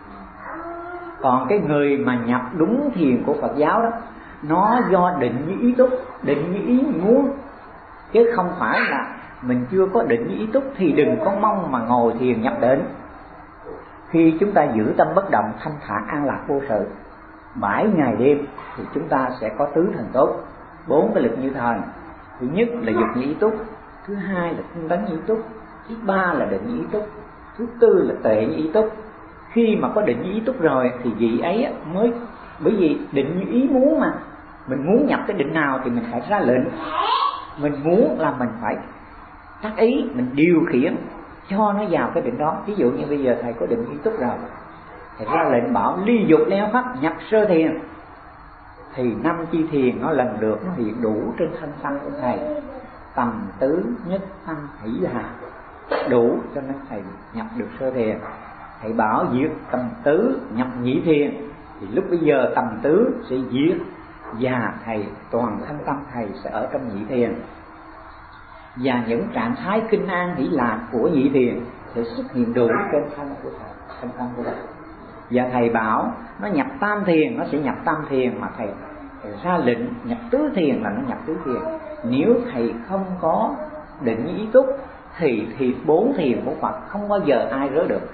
Còn cái người mà nhập đúng thiền của Phật giáo đó, nó do định với ý túc, định với ý muốn, chứ không phải là mình chưa có định với ý túc thì đừng có mong mà ngồi thiền nhập định. Khi chúng ta giữ tâm bất động, thanh thản an lạc vô sự 7 ngày đêm thì chúng ta sẽ có tứ thần tốt, 4 cái lực như thần. Thứ nhất là dục như ý túc, thứ hai là tinh tấn như ý túc, thứ ba là định như ý túc, thứ tư là tuệ như ý túc. Khi mà có định như ý túc rồi thì vị ấy mới, bởi vì định như ý muốn mà, mình muốn nhập cái định nào thì mình phải ra lệnh, mình muốn là mình phải tác ý, mình điều khiển cho nó vào cái định đó. Ví dụ như bây giờ thầy có định ý túc rồi, thầy ra lệnh bảo ly dục leo pháp nhập sơ thiền, thì 5 chi thiền nó lần lượt nó hiện đủ trên thân tâm của thầy. Tầm tứ nhất tâm hỷ là đủ cho nên thầy nhập được sơ thiền. Thầy bảo diệt tầm tứ nhập nhị thiền thì lúc bây giờ tầm tứ sẽ diệt và thầy toàn thân tâm thầy sẽ ở trong nhị thiền, và những trạng thái kinh an hỷ lạc của nhị thiền sẽ xuất hiện đủ trên thân của thầy, trong thân của thầy. Và thầy bảo nó nhập tam thiền nó sẽ nhập tam thiền, mà thầy ra lệnh nhập tứ thiền là nó nhập tứ thiền. Nếu thầy không có định ý túc thì 4 thiền của Phật không bao giờ ai rớ được.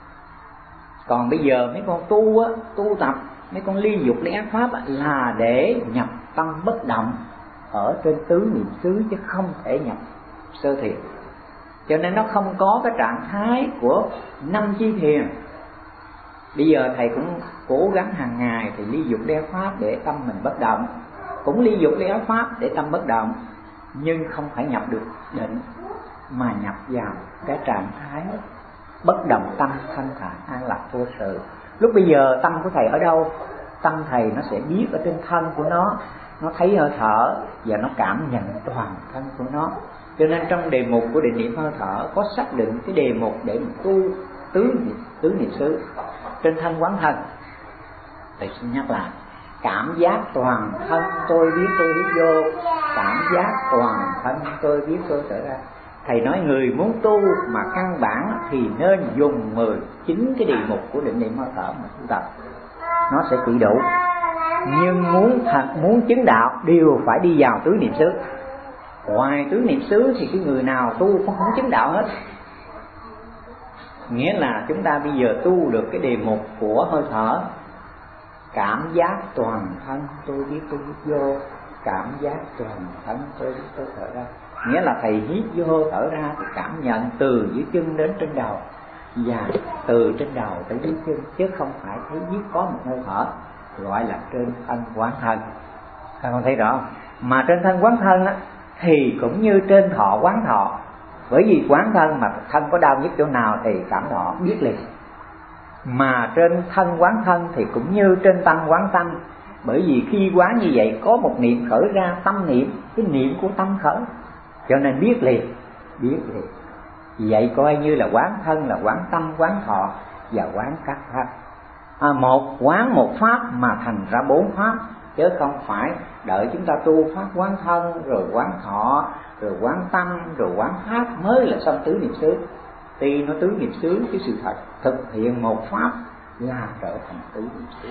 Còn bây giờ mấy con tu tập, mấy con ly dục ly ác pháp là để nhập tâm bất động ở trên tứ niệm xứ, chứ không thể nhập sơ thiền. Cho nên nó không có cái trạng thái của 5 chi thiền. Bây giờ thầy cũng cố gắng hàng ngày thì ly dục ly ác pháp để tâm mình bất động, cũng ly dục ly ác pháp để tâm bất động, nhưng không phải nhập được định mà nhập vào cái trạng thái bất động tâm thanh thản an lạc vô sự. Lúc bây giờ tâm của thầy ở đâu? Tâm thầy nó sẽ biết ở trên thân của nó thấy hơi thở và nó cảm nhận toàn thân của nó. Cho nên trong đề mục của định niệm hơi thở có xác định cái đề mục để mình tu tứ niệm xứ trên thân quán thân. Thầy xin nhắc lại, cảm giác toàn thân tôi biết tôi hít vô, cảm giác toàn thân tôi biết tôi thở ra. Thầy nói người muốn tu mà căn bản thì nên dùng 19 cái đề mục của định niệm hơi thở mà tu tập, nó sẽ chỉ đủ. Nhưng muốn chứng đạo đều phải đi vào tứ niệm xứ. Ngoài tứ niệm xứ thì cái người nào tu cũng không chứng đạo hết. Nghĩa là chúng ta bây giờ tu được cái đề mục của hơi thở cảm giác toàn thân tôi biết vô, cảm giác toàn thân tôi biết tôi thở ra. Nghĩa là thầy hít vô thở ra thì cảm nhận từ dưới chân đến trên đầu, và từ trên đầu tới dưới chân, chứ không phải thấy biết có một hơi thở, gọi là trên thân quán thân. Các con thấy rõ không? Mà trên thân quán thân á, thì cũng như trên thọ quán thọ. Bởi vì quán thân mà thân có đau nhức chỗ nào thì cảm thọ biết liền. Mà trên thân quán thân thì cũng như trên tâm quán tâm. Bởi vì khi quán như vậy có một niệm khởi ra, tâm niệm, cái niệm của tâm khởi, cho nên biết liền, biết liền. Vậy coi như là quán thân là quán tâm, quán thọ và quán các pháp. Một quán một pháp mà thành ra 4 pháp, chứ không phải đợi chúng ta tu pháp quán thân rồi quán thọ rồi quán tâm rồi quán pháp mới là xong tứ niệm xứ. Tuy nó tứ niệm xứ, cái sự thật thực hiện một pháp là trở thành tứ niệm xứ.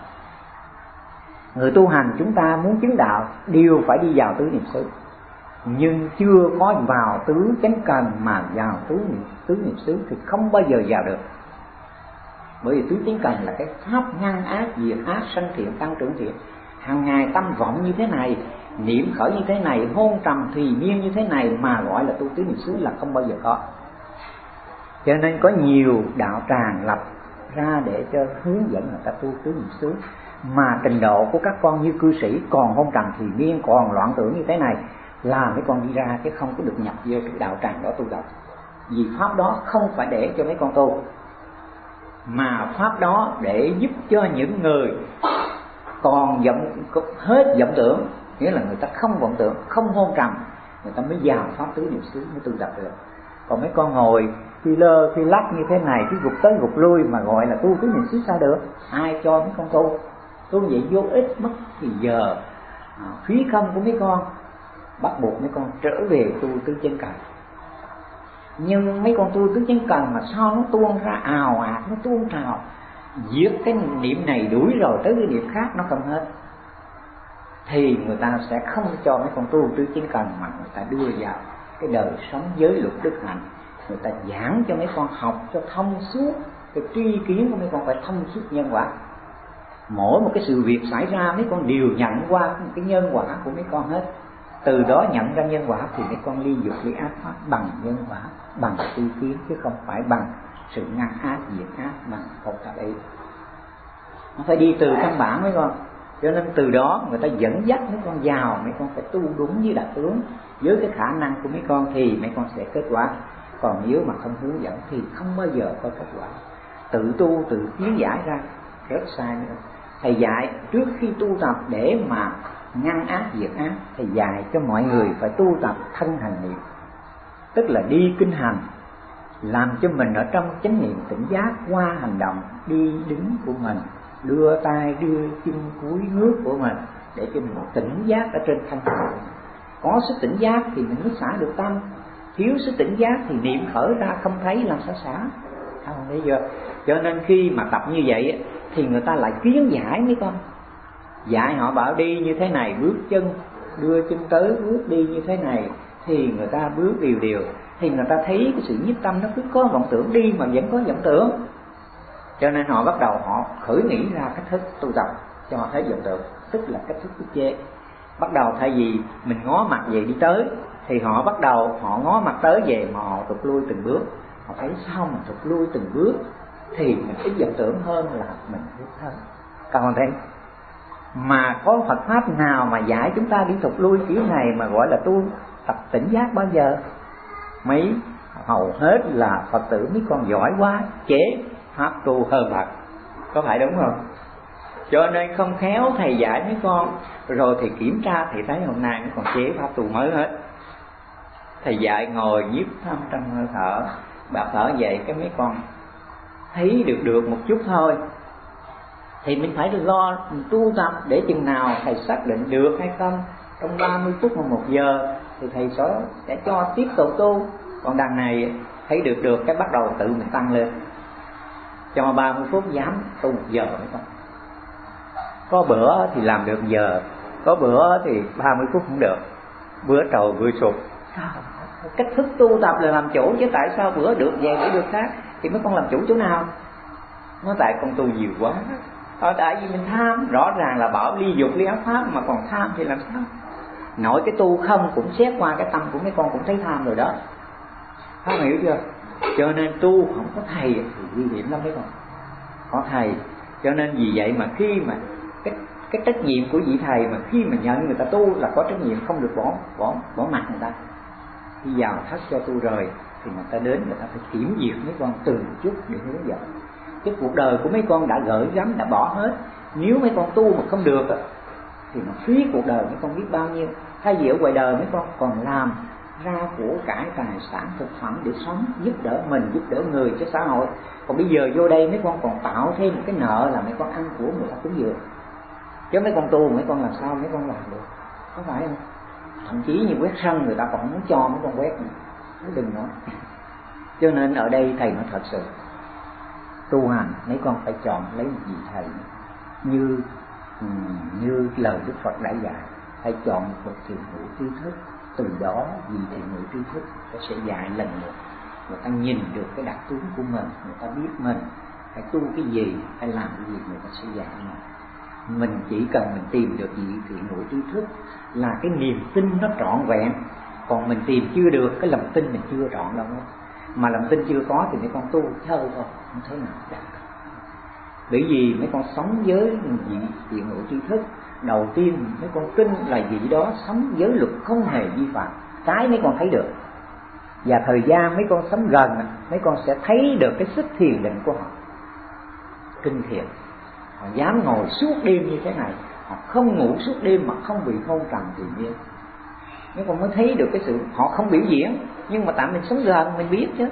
Người tu hành chúng ta muốn chứng đạo đều phải đi vào tứ niệm xứ, nhưng chưa có vào tứ chánh cần mà vào tứ niệm xứ thì không bao giờ vào được. Bởi vì tứ chánh cần là cái pháp ngăn ác, diệt ác, sanh thiện, tăng trưởng thiện. Hàng ngày tâm vọng như thế này, niệm khởi như thế này, hôn trầm thùy miên như thế này mà gọi là tu tứ niệm xứ là không bao giờ có. Cho nên có nhiều đạo tràng lập ra để cho hướng dẫn người ta tu tứ niệm xứ. Mà trình độ của các con như cư sĩ còn hôn trầm thùy miên, còn loạn tưởng như thế này là mấy con đi ra, chứ không có được nhập vô cái đạo tràng đó tu tập. Vì pháp đó không phải để cho mấy con tu, mà pháp đó để giúp cho những người còn hết vọng tưởng, nghĩa là người ta không vọng tưởng, không hôn trầm, người ta mới vào pháp tứ niệm xứ mới tu tập được. Còn mấy con ngồi khi lơ khi lắc như thế này, cứ gục tới gục lui mà gọi là tu tứ niệm xứ sao được? Ai cho mấy con tu? Tu vậy vô ích, mất thì giờ phí công của mấy con. Bắt buộc mấy con trở về tu tứ chánh cần. Nhưng mấy con tu tứ chánh cần mà sao nó tuôn ra ào ạt, nó tuôn trào, giết cái niệm này đuổi rồi tới cái niệm khác nó không hết, thì người ta sẽ không cho mấy con tu tứ chánh cần, mà người ta đưa vào cái đời sống giới luật đức hạnh. Người ta giảng cho mấy con học cho thông suốt, cái tri kiến của mấy con phải thông suốt nhân quả. Mỗi một cái sự việc xảy ra mấy con đều nhận qua cái nhân quả của mấy con hết. Từ đó nhận ra nhân quả thì mấy con ly dục ly ác pháp bằng nhân quả, bằng tri kiến, chứ không phải bằng sự ngăn ác diệt ác, bằng không thật ý. Nó phải đi từ căn bản mấy con. Cho nên từ đó người ta dẫn dắt mấy con vào, mấy con phải tu đúng với đạt tướng, với cái khả năng của mấy con thì mấy con sẽ kết quả. Còn nếu mà không hướng dẫn thì không bao giờ có kết quả. Tự tu tự kiến giải ra rất sai nữa. Thầy dạy trước khi tu tập để mà ngăn ác diệt ác, thầy dạy cho mọi người phải tu tập thân hành niệm, tức là đi kinh hành, làm cho mình ở trong chánh niệm tỉnh giác qua hành động đi đứng của mình, đưa tay đưa chân cúi ngước của mình, để cho mình tỉnh giác ở trên thân hành. Có sức tỉnh giác thì mình mới xả được tâm, thiếu sức tỉnh giác thì niệm khởi ra không thấy làm sao xả. Không thấy chưa? Cho nên khi mà tập như vậy thì người ta lại kiến giải mấy con. Dạy họ bảo đi như thế này, bước chân đưa chân tới, bước đi như thế này thì người ta bước đều đều, thì người ta thấy cái sự nhiếp tâm nó cứ có vọng tưởng đi mà vẫn có vọng tưởng. Cho nên họ bắt đầu họ khởi nghĩ ra cách thức tu tập cho họ thấy vọng tưởng, tức là cách thức ức chế. Bắt đầu thay vì mình ngó mặt về đi tới thì họ bắt đầu họ ngó mặt tới về mà họ thụt lui từng bước. Họ thấy sao mà thụt lui từng bước thì mình ít vọng tưởng hơn là mình bước tới. Còn thấy mà có Phật pháp nào mà dạy chúng ta đi thụt lui kiểu này mà gọi là tu tập tỉnh giác bao giờ? Mấy hầu hết là Phật tử mấy con giỏi quá, chế pháp tu hơn Phật, có phải đúng không? Cho nên không khéo thầy dạy mấy con rồi thì kiểm tra thì thấy hôm nay mấy con chế pháp tu mới hết. Thầy dạy ngồi nhiếp tâm trong hơi thở, bà thở vậy cái mấy con thấy được một chút thôi, thì mình phải lo mình tu tập để chừng nào thầy xác định được hay không, trong 30 phút hoặc 1 giờ thì thầy sẽ cho tiếp tục tu. Còn đằng này thấy được cái bắt đầu tự mình tăng lên, cho 30 phút dám tu 1 giờ mấy con. Có bữa thì làm được 1 giờ, có bữa thì 30 phút cũng được, bữa trầu bữa sụp. Cách thức tu tập là làm chủ, chứ tại sao bữa được vậy bữa được khác thì mấy con làm chủ chỗ nào? Nó tại con tu nhiều quá, Tại vì mình tham, rõ ràng là bảo ly dục ly ác pháp mà còn tham thì làm sao? Nội cái tu không cũng xét qua cái tâm của mấy con cũng thấy tham rồi đó, không hiểu chưa? Cho nên tu không có thầy thì nguy hiểm lắm mấy con. Có thầy, cho nên vì vậy mà khi mà cái trách nhiệm của vị thầy mà khi mà nhận người ta tu là có trách nhiệm, không được bỏ mặt người ta. Khi vào thất cho tu rồi thì người ta đến, người ta phải kiểm duyệt mấy con từng chút để hướng dẫn. Cái cuộc đời của mấy con đã gửi gắm, đã bỏ hết. Nếu mấy con tu mà không được thì nó phí cuộc đời mấy con biết bao nhiêu. Thay vì ở ngoài đời mấy con còn làm ra của cải tài sản thực phẩm để sống, giúp đỡ mình, giúp đỡ người cho xã hội. Còn bây giờ vô đây mấy con còn tạo thêm một cái nợ là mấy con ăn của người ta cúng dường. Chứ mấy con tu mấy con làm sao mấy con làm được, có phải không? Thậm chí như quét sân người ta còn không muốn cho mấy con quét nữa. Đừng nói. Cho nên ở đây thầy nói thật sự, tu hành mấy con phải chọn lấy một vị thầy như lời Đức Phật đã dạy, hãy chọn một bậc thiền hữu tri thức. Từ đó vì thiền hữu tri thức nó sẽ dạy lần một, người ta nhìn được cái đặc tướng của mình, người ta biết mình phải tu cái gì, phải làm cái gì, người ta sẽ dạy mình. Chỉ cần mình tìm được vị thiền hữu tri thức là cái niềm tin nó trọn vẹn. Còn mình tìm chưa được, cái lòng tin mình chưa trọn đâu. Mà lòng tin chưa có thì mấy con tu thơ thôi, không thế nào đạt. Bởi vì mấy con sống với vị thiền hữu tri thức, đầu tiên mấy con tin là vị đó sống giới luật không hề vi phạm, cái mấy con thấy được. Và thời gian mấy con sống gần, mấy con sẽ thấy được cái sức thiền định của họ kinh thiện. Họ dám ngồi suốt đêm như thế này, họ không ngủ suốt đêm mà không bị hôn trầm tự nhiên. Mấy con mới thấy được cái sự họ không biểu diễn, nhưng mà tại mình sống gần mình biết chứ.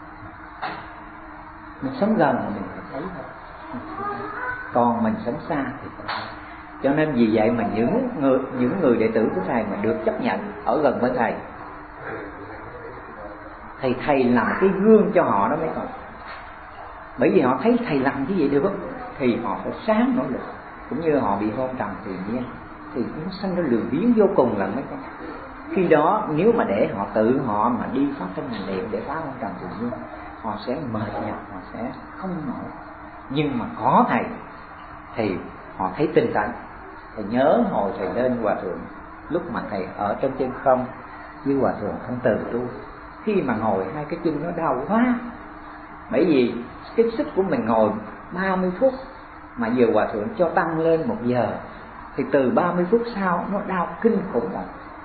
Mình sống gần mà mình phải thấy thôi. Còn mình sống xa thì không thấy. Cho nên vì vậy mà những người đệ tử của thầy mà được chấp nhận ở gần bên thầy thì thầy làm cái gương cho họ đó mấy con. Bởi vì họ thấy thầy làm cái gì được thì họ phải sáng nỗ lực. Cũng như họ bị hôn trầm tự nhiên thì nó sanh ra lười biếng vô cùng là mấy con. Khi đó nếu mà để họ tự họ mà đi phát trong hành niệm để phá hôn trầm tự nhiên, họ sẽ mệt nhọc, họ sẽ không nổi. Nhưng mà có thầy thì họ thấy tinh tấn. Thầy nhớ hồi thầy lên hòa thượng, lúc mà thầy ở trên chân không với hòa thượng Thanh Từ tu, khi mà ngồi hai cái chân nó đau quá. Bởi vì cái sức của mình ngồi 30 phút mà giờ hòa thượng cho tăng lên 1 giờ thì từ 30 phút sau nó đau kinh khủng lắm.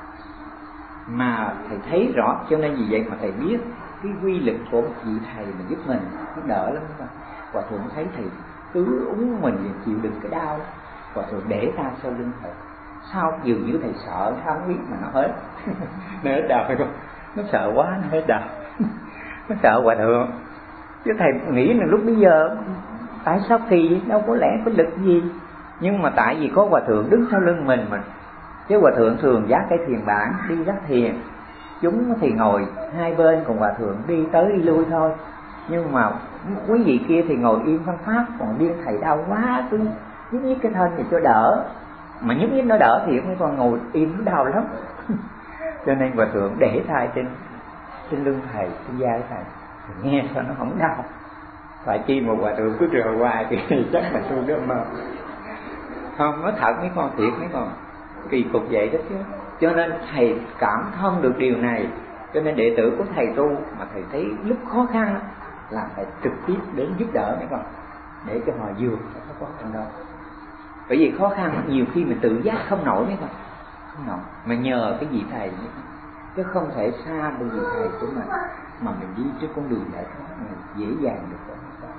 Mà thầy thấy rõ, cho nên vì vậy mà thầy biết cái quy lực của một vị thầy mà giúp mình nó đỡ lắm các bạn. Hòa thượng thấy thầy cứ uống mình và chịu đựng cái đau, hòa thượng để ta sau lưng thầy. Sao dường như thầy sợ không biết mà nó hết nó hết đau phải không? Nó sợ quá nó hết đau nó sợ hòa thượng. Chứ thầy nghĩ là lúc bây giờ tại sao kỳ đâu có lẽ có lực gì, nhưng mà tại vì có hòa thượng đứng sau lưng mình mà. Chứ hòa thượng thường dắt cái thiền bản đi dắt thiền, chúng thì ngồi hai bên, còn hòa thượng đi tới đi lui thôi. Nhưng mà quý vị kia thì ngồi yên phân pháp, còn riêng thầy đau quá cứ nhúc nhích cái thân thì cho đỡ. Mà nhúc nhích nó đỡ thì mấy con ngồi im nó đau lắm cho nên hòa thượng để thai trên lưng thầy, trên vai thầy, nghe sao nó không đau. Phải chi mà hòa thượng cứ rờ hoài thì chắc mà tu đó mà không. Nói thật mấy con, thiệt mấy con, kỳ cục vậy đó chứ. Cho nên thầy cảm thông được điều này, cho nên đệ tử của thầy tu mà thầy thấy lúc khó khăn là phải trực tiếp đến giúp đỡ mấy con, để cho họ vượt cái khó khăn đó. Bởi vì khó khăn nhiều khi mình tự giác không nổi mấy con, không nổi, mà nhờ cái vị thầy mấy con. Chứ không thể xa bởi vị thầy của mình mà mình đi trên con đường giải thoát này dễ dàng được.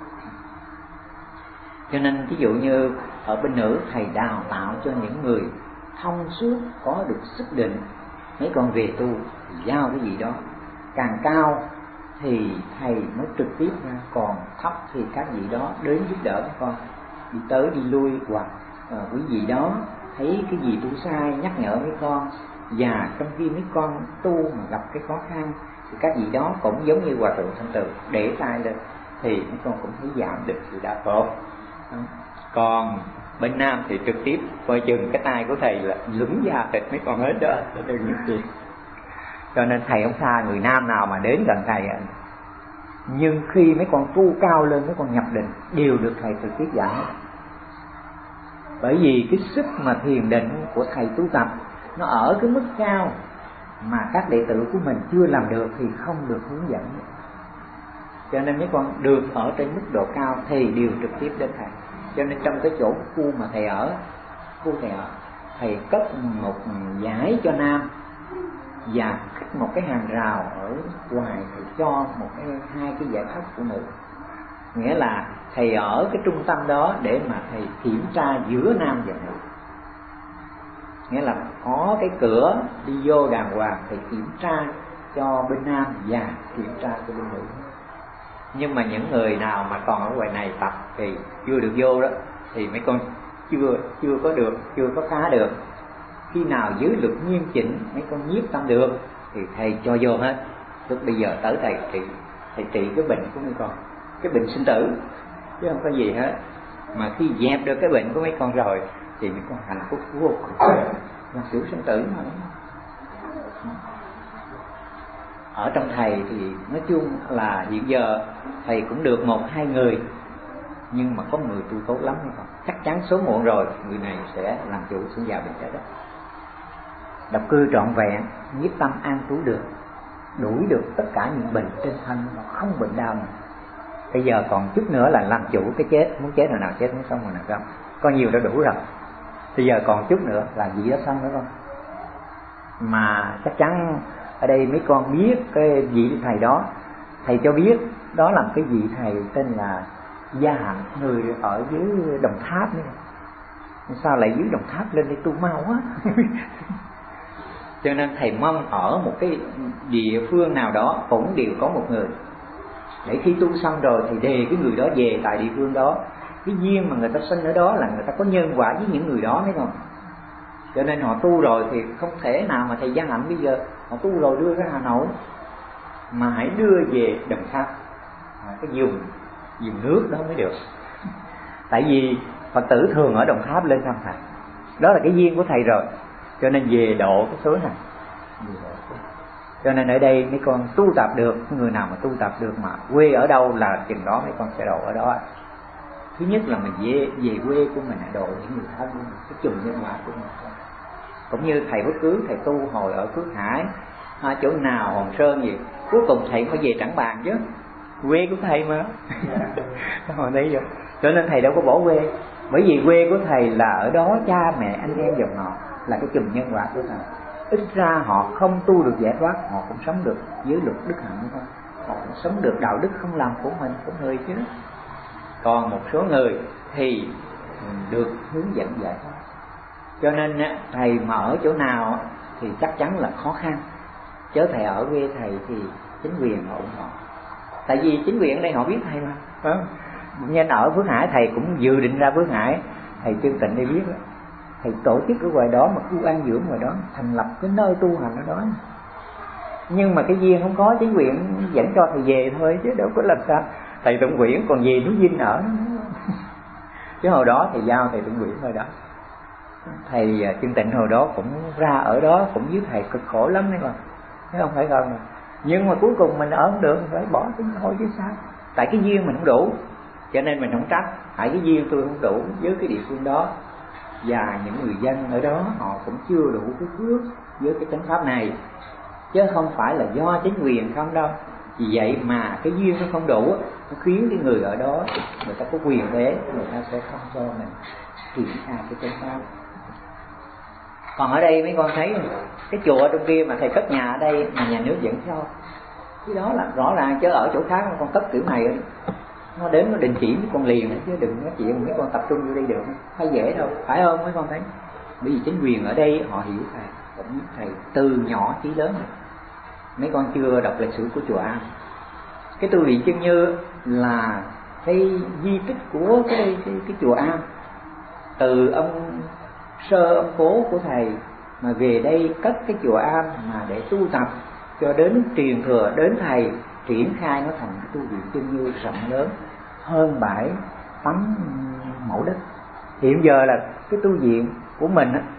Cho nên ví dụ như ở bên nữ thầy đào tạo cho những người thông suốt, có được sức định, mấy con về tu thì giao cái gì đó. Càng cao thì thầy mới trực tiếp ra, còn thấp thì các vị đó đến giúp đỡ các con, đi tới đi lui, hoặc quý vị đó thấy cái gì tu sai nhắc nhở mấy con. Và trong khi mấy con tu mà gặp cái khó khăn thì các vị đó cũng giống như hòa thượng Thanh Từ để tay lên thì mấy con cũng thấy giảm được sự đau khổ. Còn bên nam thì trực tiếp coi chừng cái tay của thầy là lũng da thịt mấy con hết đó, đừng như vậy. Cho nên thầy không xa người nam nào mà đến gần thầy. Nhưng khi mấy con tu cao lên, mấy con nhập định đều được thầy trực tiếp dạy. Bởi vì cái sức mà thiền định của thầy tu tập nó ở cái mức cao mà các đệ tử của mình chưa làm được thì không được hướng dẫn. Cho nên mấy con được ở trên mức độ cao thì đều trực tiếp đến thầy. Cho nên trong cái chỗ khu mà thầy ở, thầy cất một giải cho nam và một cái hàng rào ở ngoài thầy cho hai cái giải thấp của nữ. Nghĩa là thầy ở cái trung tâm đó để mà thầy kiểm tra giữa nam và nữ. Nghĩa là có cái cửa đi vô đàng hoàng, thầy kiểm tra cho bên nam và kiểm tra cho bên nữ. Nhưng mà những người nào mà còn ở ngoài này tập thì chưa được vô đó, thì mấy con chưa có phá được. Khi nào giới luật nghiêm chỉnh, mấy con nhiếp tâm được thì thầy cho vô hết. Lúc bây giờ tới thầy trị cái bệnh của mấy con, cái bệnh sinh tử chứ không có gì hết. Mà khi dẹp được cái bệnh của mấy con rồi thì mấy con hạnh phúc vô cùng, là kiểu sinh tử mà. Ở trong thầy thì nói chung là hiện giờ thầy cũng được 1-2 người, nhưng mà có người tu tốt lắm hay không? Chắc chắn số muộn rồi người này sẽ làm chủ xuống vào bệnh trái đất. Độc cư trọn vẹn, nhiếp tâm an trú được, đuổi được tất cả những bệnh trên thân, mà không bệnh đau nữa. Bây giờ còn chút nữa là làm chủ cái chết, muốn chết rồi nào chết, muốn xong rồi nào xong. Có nhiều đã đủ rồi. Bây giờ còn chút nữa là gì đó xong nữa không? Mà chắc chắn ở đây mấy con biết cái vị thầy đó, thầy cho biết đó là cái vị thầy tên là Gia Hạnh, người ở dưới Đồng Tháp nữa. Sao lại dưới Đồng Tháp lên đây tu mau quá. Cho nên thầy mong ở một cái địa phương nào đó cũng đều có một người, để khi tu xong rồi thì đề cái người đó về tại địa phương đó. Cái duyên mà người ta sinh ở đó là người ta có nhân quả với những người đó, thấy không? Cho nên họ tu rồi thì không thể nào mà thầy Gia Hạnh bây giờ họ tu rồi đưa ra Hà Nội, mà hãy đưa về Đồng Tháp, cái vùng nước đó mới được. Tại vì Phật tử thường ở Đồng Tháp lên thăm thầy, đó là cái duyên của thầy rồi, cho nên về độ cái số này. Cho nên ở đây mấy con tu tập được, người nào mà tu tập được mà quê ở đâu là chừng đó mấy con sẽ độ ở đó. Thứ nhất là mình về quê của mình độ những người thân, cái chùm nhân quả của mình. Cũng như thầy bất cứ thầy tu hồi ở Phước Hải, chỗ nào Hòn Sơn gì, cuối cùng thầy phải về Trảng Bàng chứ, quê của thầy mà. Hồi đấy rồi. Cho nên thầy đâu có bỏ quê, bởi vì quê của thầy là ở đó, cha mẹ anh em dòng họ là cái chùm nhân quả của thầy. Ít ra họ không tu được giải thoát, họ cũng sống được dưới luật đức hạnh thôi, họ cũng sống được đạo đức không làm của mình, của người chứ. Còn một số người thì được hướng dẫn giải thoát. Cho nên thầy mà ở chỗ nào thì chắc chắn là khó khăn, chứ thầy ở quê thầy thì chính quyền họ ủng hộ. Tại vì chính quyền ở đây họ biết thầy mà, phải không? Nên ở Phước Hải thầy cũng dự định ra Phước Hải, thầy Trương Tịnh đây biết đó. Thầy tổ chức ở ngoài đó, mà khu an dưỡng ngoài đó, thành lập cái nơi tu hành ở đó. Nhưng mà cái duyên không có, chính quyền dẫn cho thầy về thôi chứ đâu có làm sao. Thầy Tụng Quyển còn về núi Vinh ở chứ hồi đó thầy giao thầy Tụng Quyển thôi đó. Thầy Trương Tịnh hồi đó cũng ra ở đó, cũng với thầy cực khổ lắm đấy mà, thấy không phải không? Nhưng mà cuối cùng mình ở không được, phải bỏ tiếng thôi chứ sao. Tại cái duyên mình không đủ, cho nên mình không trách. Tại cái duyên tôi không đủ với cái địa phương đó, và những người dân ở đó họ cũng chưa đủ cái phước với cái chánh pháp này, chứ không phải là do chính quyền không đâu. Vì vậy mà cái duyên nó không đủ, nó khiến cái người ở đó người ta có quyền thế, người ta sẽ không cho mình triển khai cái chánh pháp. Còn ở đây mấy con thấy cái chùa ở trong kia mà thầy cất nhà ở đây mà nhà nước vẫn cho, cái đó là rõ ràng. Chứ ở chỗ khác con cất kiểu này nó đến nó đình chỉ mấy con liền chứ đừng nói chuyện mấy con tập trung vô đây được, phải dễ đâu, phải không mấy con thấy? Bởi vì chính quyền ở đây họ hiểu thầy, họ biết thầy từ nhỏ chí lớn rồi. Mấy con chưa đọc lịch sử của chùa Am. Cái tu viện Chân Như là cái di tích của cái chùa Am, từ ông sơ ông cố của thầy mà về đây cất cái chùa Am mà để tu tập, cho đến truyền thừa đến thầy triển khai nó thành cái tu viện Chân Như rộng lớn hơn 7-8 mẫu đất. Hiện giờ là cái tu viện của mình á,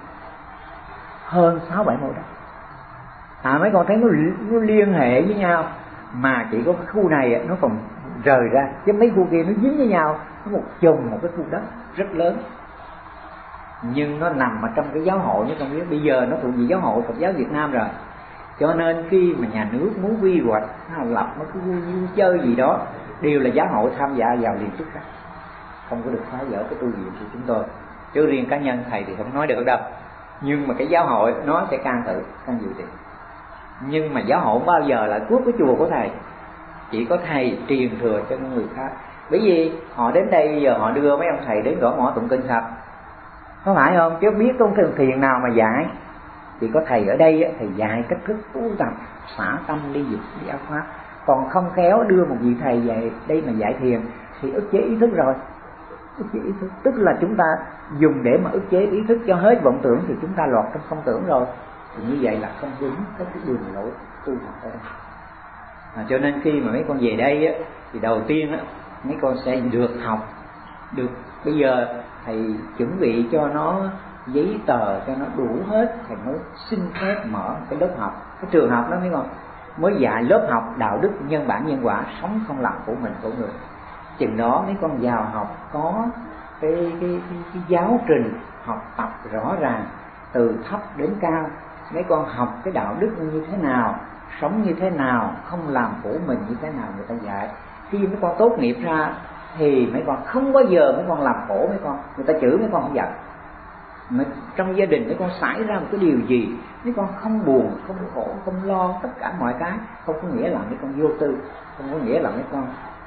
hơn 6-7 mẫu đất. Mấy con thấy nó liên hệ với nhau, mà chỉ có cái khu này nó còn rời ra, chứ mấy khu kia nó dính với nhau, nó một chùm một cái khu đất rất lớn. nhưng nó nằm ở trong cái giáo hội, nó không biết bây giờ nó thuộc về giáo hội Phật giáo Việt Nam rồi. Cho nên khi mà nhà nước muốn quy hoạch lập một cái vui chơi gì đó đều là giáo hội tham gia vào liền trước hết, không có được phá vỡ cái tu viện của chúng tôi. Chứ riêng cá nhân thầy thì không nói được đâu, nhưng mà cái giáo hội nó sẽ can dự tiền. Nhưng mà giáo hội bao giờ lại cướp cái chùa của thầy, chỉ có thầy truyền thừa cho người khác. Bởi vì họ đến đây giờ họ đưa mấy ông thầy đến gõ mõ tụng kinh sạch, có phải không? Chứ biết tôn thiền nào mà dạy. Chỉ có thầy ở đây thầy dạy cách thức tu tập xả tâm ly dục đi áo pháp. Còn không khéo đưa một vị thầy về đây mà dạy thiền thì ức chế ý thức rồi. Ức chế ý thức tức là chúng ta dùng để mà ức chế ý thức cho hết vọng tưởng thì chúng ta lọt trong không tưởng rồi. Thì như vậy là không đúng cái đường lối tu học ở đây. Cho nên khi mà mấy con về đây thì đầu tiên mấy con sẽ được học, được bây giờ thầy chuẩn bị cho nó giấy tờ cho nó đủ hết, thầy mới xin phép mở cái lớp học, cái trường học đó mấy con, mới dạy lớp học đạo đức nhân bản nhân quả, sống không làm của mình của người. Chừng đó mấy con vào học có cái giáo trình học tập rõ ràng từ thấp đến cao. Mấy con học cái đạo đức như thế nào, sống như thế nào, không làm của mình như thế nào người ta dạy. Khi mấy con tốt nghiệp ra thì mấy con không bao giờ mấy con làm khổ mấy con, người ta chửi mấy con không giận. Mà trong gia đình mấy con xảy ra một cái điều gì, mấy con không buồn, không khổ, không lo, tất cả mọi cái, không có nghĩa là mấy con vô tư, không có nghĩa là mấy con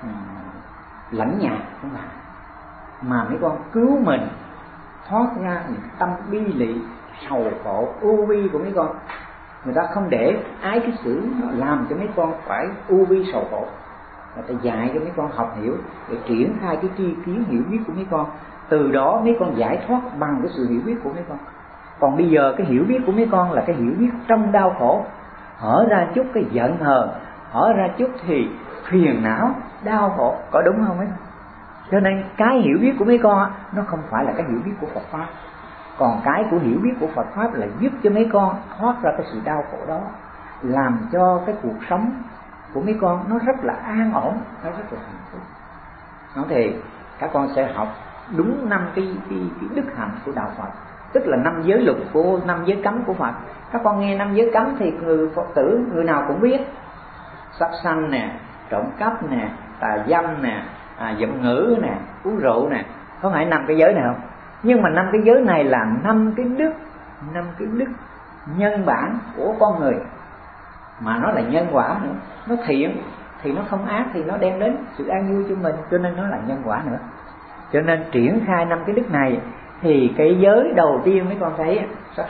lãnh nhạc, không phải. Mà mấy con cứu mình thoát ra những tâm bi lụy, sầu khổ, ưu bi của mấy con. Người ta không để ái cái xử nó làm cho mấy con phải ưu bi sầu khổ. Người ta dạy cho mấy con học hiểu để triển khai cái tri kiến hiểu biết của mấy con. Từ đó mấy con giải thoát bằng cái sự hiểu biết của mấy con. Còn bây giờ cái hiểu biết của mấy con là cái hiểu biết trong đau khổ. Hở ra chút cái giận hờn, hở ra chút thì phiền não, đau khổ, có đúng không mấy con? Cho nên cái hiểu biết của mấy con nó không phải là cái hiểu biết của Phật Pháp. Còn cái của hiểu biết của Phật Pháp là giúp cho mấy con thoát ra cái sự đau khổ đó, làm cho cái cuộc sống của mấy con nó rất là an ổn, nó rất là hạnh phúc. Nó thì các con sẽ học đúng 5 cái đức hạnh của đạo Phật, tức là 5 giới luật của 5 giới cấm của Phật. Các con nghe 5 giới cấm thì người Phật tử người nào cũng biết: sát sanh nè, trộm cắp nè, tà dâm nè, giọng ngữ nè, uống rượu nè, có phải 5 cái giới này không? Nhưng mà 5 cái giới này là 5 cái đức nhân bản của con người, mà nó là nhân quả nữa. Nó thiện thì nó không ác, thì nó đem đến sự an vui cho mình, cho nên nó là nhân quả nữa. Cho nên triển khai 5 cái đức này thì cái giới đầu tiên mấy con thấy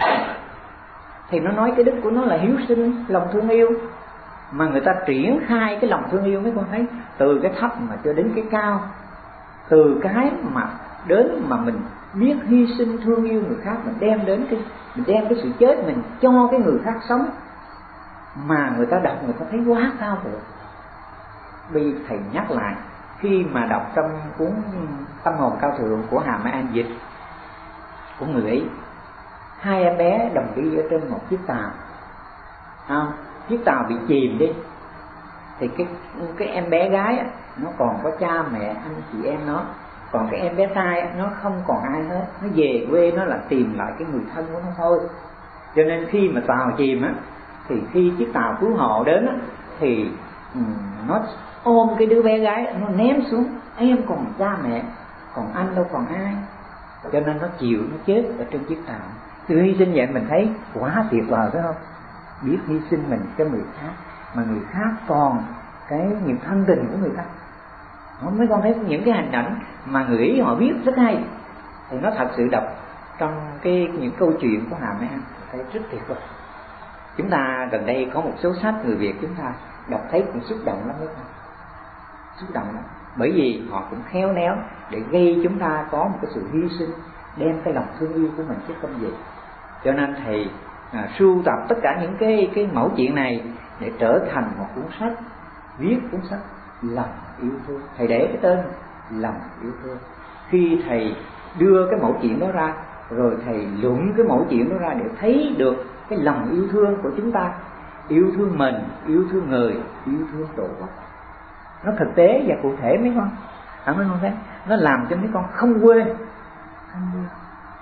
thì nó nói cái đức của nó là hiếu sinh, lòng thương yêu. Mà người ta triển khai cái lòng thương yêu mấy con thấy từ cái thấp mà cho đến cái cao, từ cái mà đến mà mình biết hy sinh thương yêu người khác, mình đem cái sự chết mình cho cái người khác sống, mà người ta đọc người ta thấy quá cao thượng. Bây thầy nhắc lại, khi mà đọc trong cuốn Tâm hồn cao thượng của Hà Mai An dịch của người ấy, 2 em bé đồng đi ở trên một chiếc tàu, chiếc tàu bị chìm đi, thì cái em bé gái nó còn có cha mẹ anh chị em nó, còn cái em bé trai nó không còn ai hết, nó về quê nó là tìm lại cái người thân của nó thôi. Cho nên khi mà tàu chìm thì khi chiếc tàu cứu hộ đến thì nó ôm cái đứa bé gái, nó ném xuống: em còn cha mẹ, còn anh đâu còn ai. Cho nên nó chịu, nó chết ở trên chiếc tàu. Sự hy sinh vậy mình thấy quá tuyệt vời phải không? Biết hy sinh mình cho người khác, mà người khác còn cái niềm thân tình của người ta. Mấy con thấy những cái hình ảnh mà người Ý họ viết rất hay, thì nó thật sự đọc trong những câu chuyện của Hà Mai An thấy rất tuyệt vời. Chúng ta gần đây có một số sách người Việt chúng ta đọc thấy cũng xúc động lắm, xúc động lắm. Bởi vì họ cũng khéo léo để gây chúng ta có một cái sự hy sinh, đem cái lòng thương yêu của mình chứ không gì. Cho nên thầy sưu tập tất cả những cái mẫu chuyện này để trở thành một cuốn sách, viết cuốn sách Lòng Yêu Thương. Thầy để cái tên Lòng Yêu Thương. Khi thầy đưa cái mẫu chuyện đó ra, rồi thầy luận cái mẫu chuyện đó ra để thấy được cái lòng yêu thương của chúng ta, yêu thương mình, yêu thương người, yêu thương tổ quốc. Nó thực tế và cụ thể mấy con. Mấy con thấy nó làm cho mấy con không quên.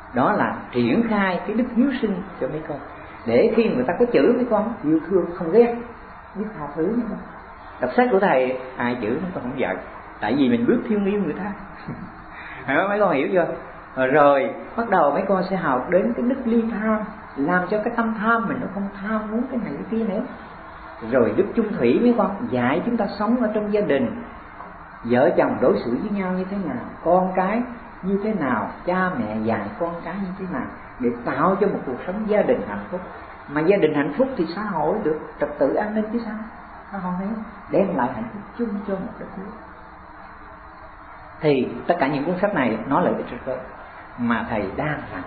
Đó là triển khai cái đức hiếu sinh cho mấy con, để khi người ta có chữ mấy con yêu thương không ghét, biết tha thứ mấy con. Đọc sách của thầy ai chữ mấy con không giận, tại vì mình biết thương yêu người ta. Mấy con hiểu chưa? Rồi bắt đầu mấy con sẽ học đến cái đức ly tham, làm cho cái tâm tham mình nó không tham muốn cái này cái kia nữa. Rồi đức chung thủy mấy con dạy chúng ta sống ở trong gia đình, vợ chồng đối xử với nhau như thế nào, con cái như thế nào, cha mẹ dạy con cái như thế nào, để tạo cho một cuộc sống gia đình hạnh phúc. Mà gia đình hạnh phúc thì xã hội được trật tự an ninh chứ sao, nó không thấy đem lại hạnh phúc chung cho một đất nước. Thì tất cả những cuốn sách này nó lợi ích rất lớn mà thầy đang làm.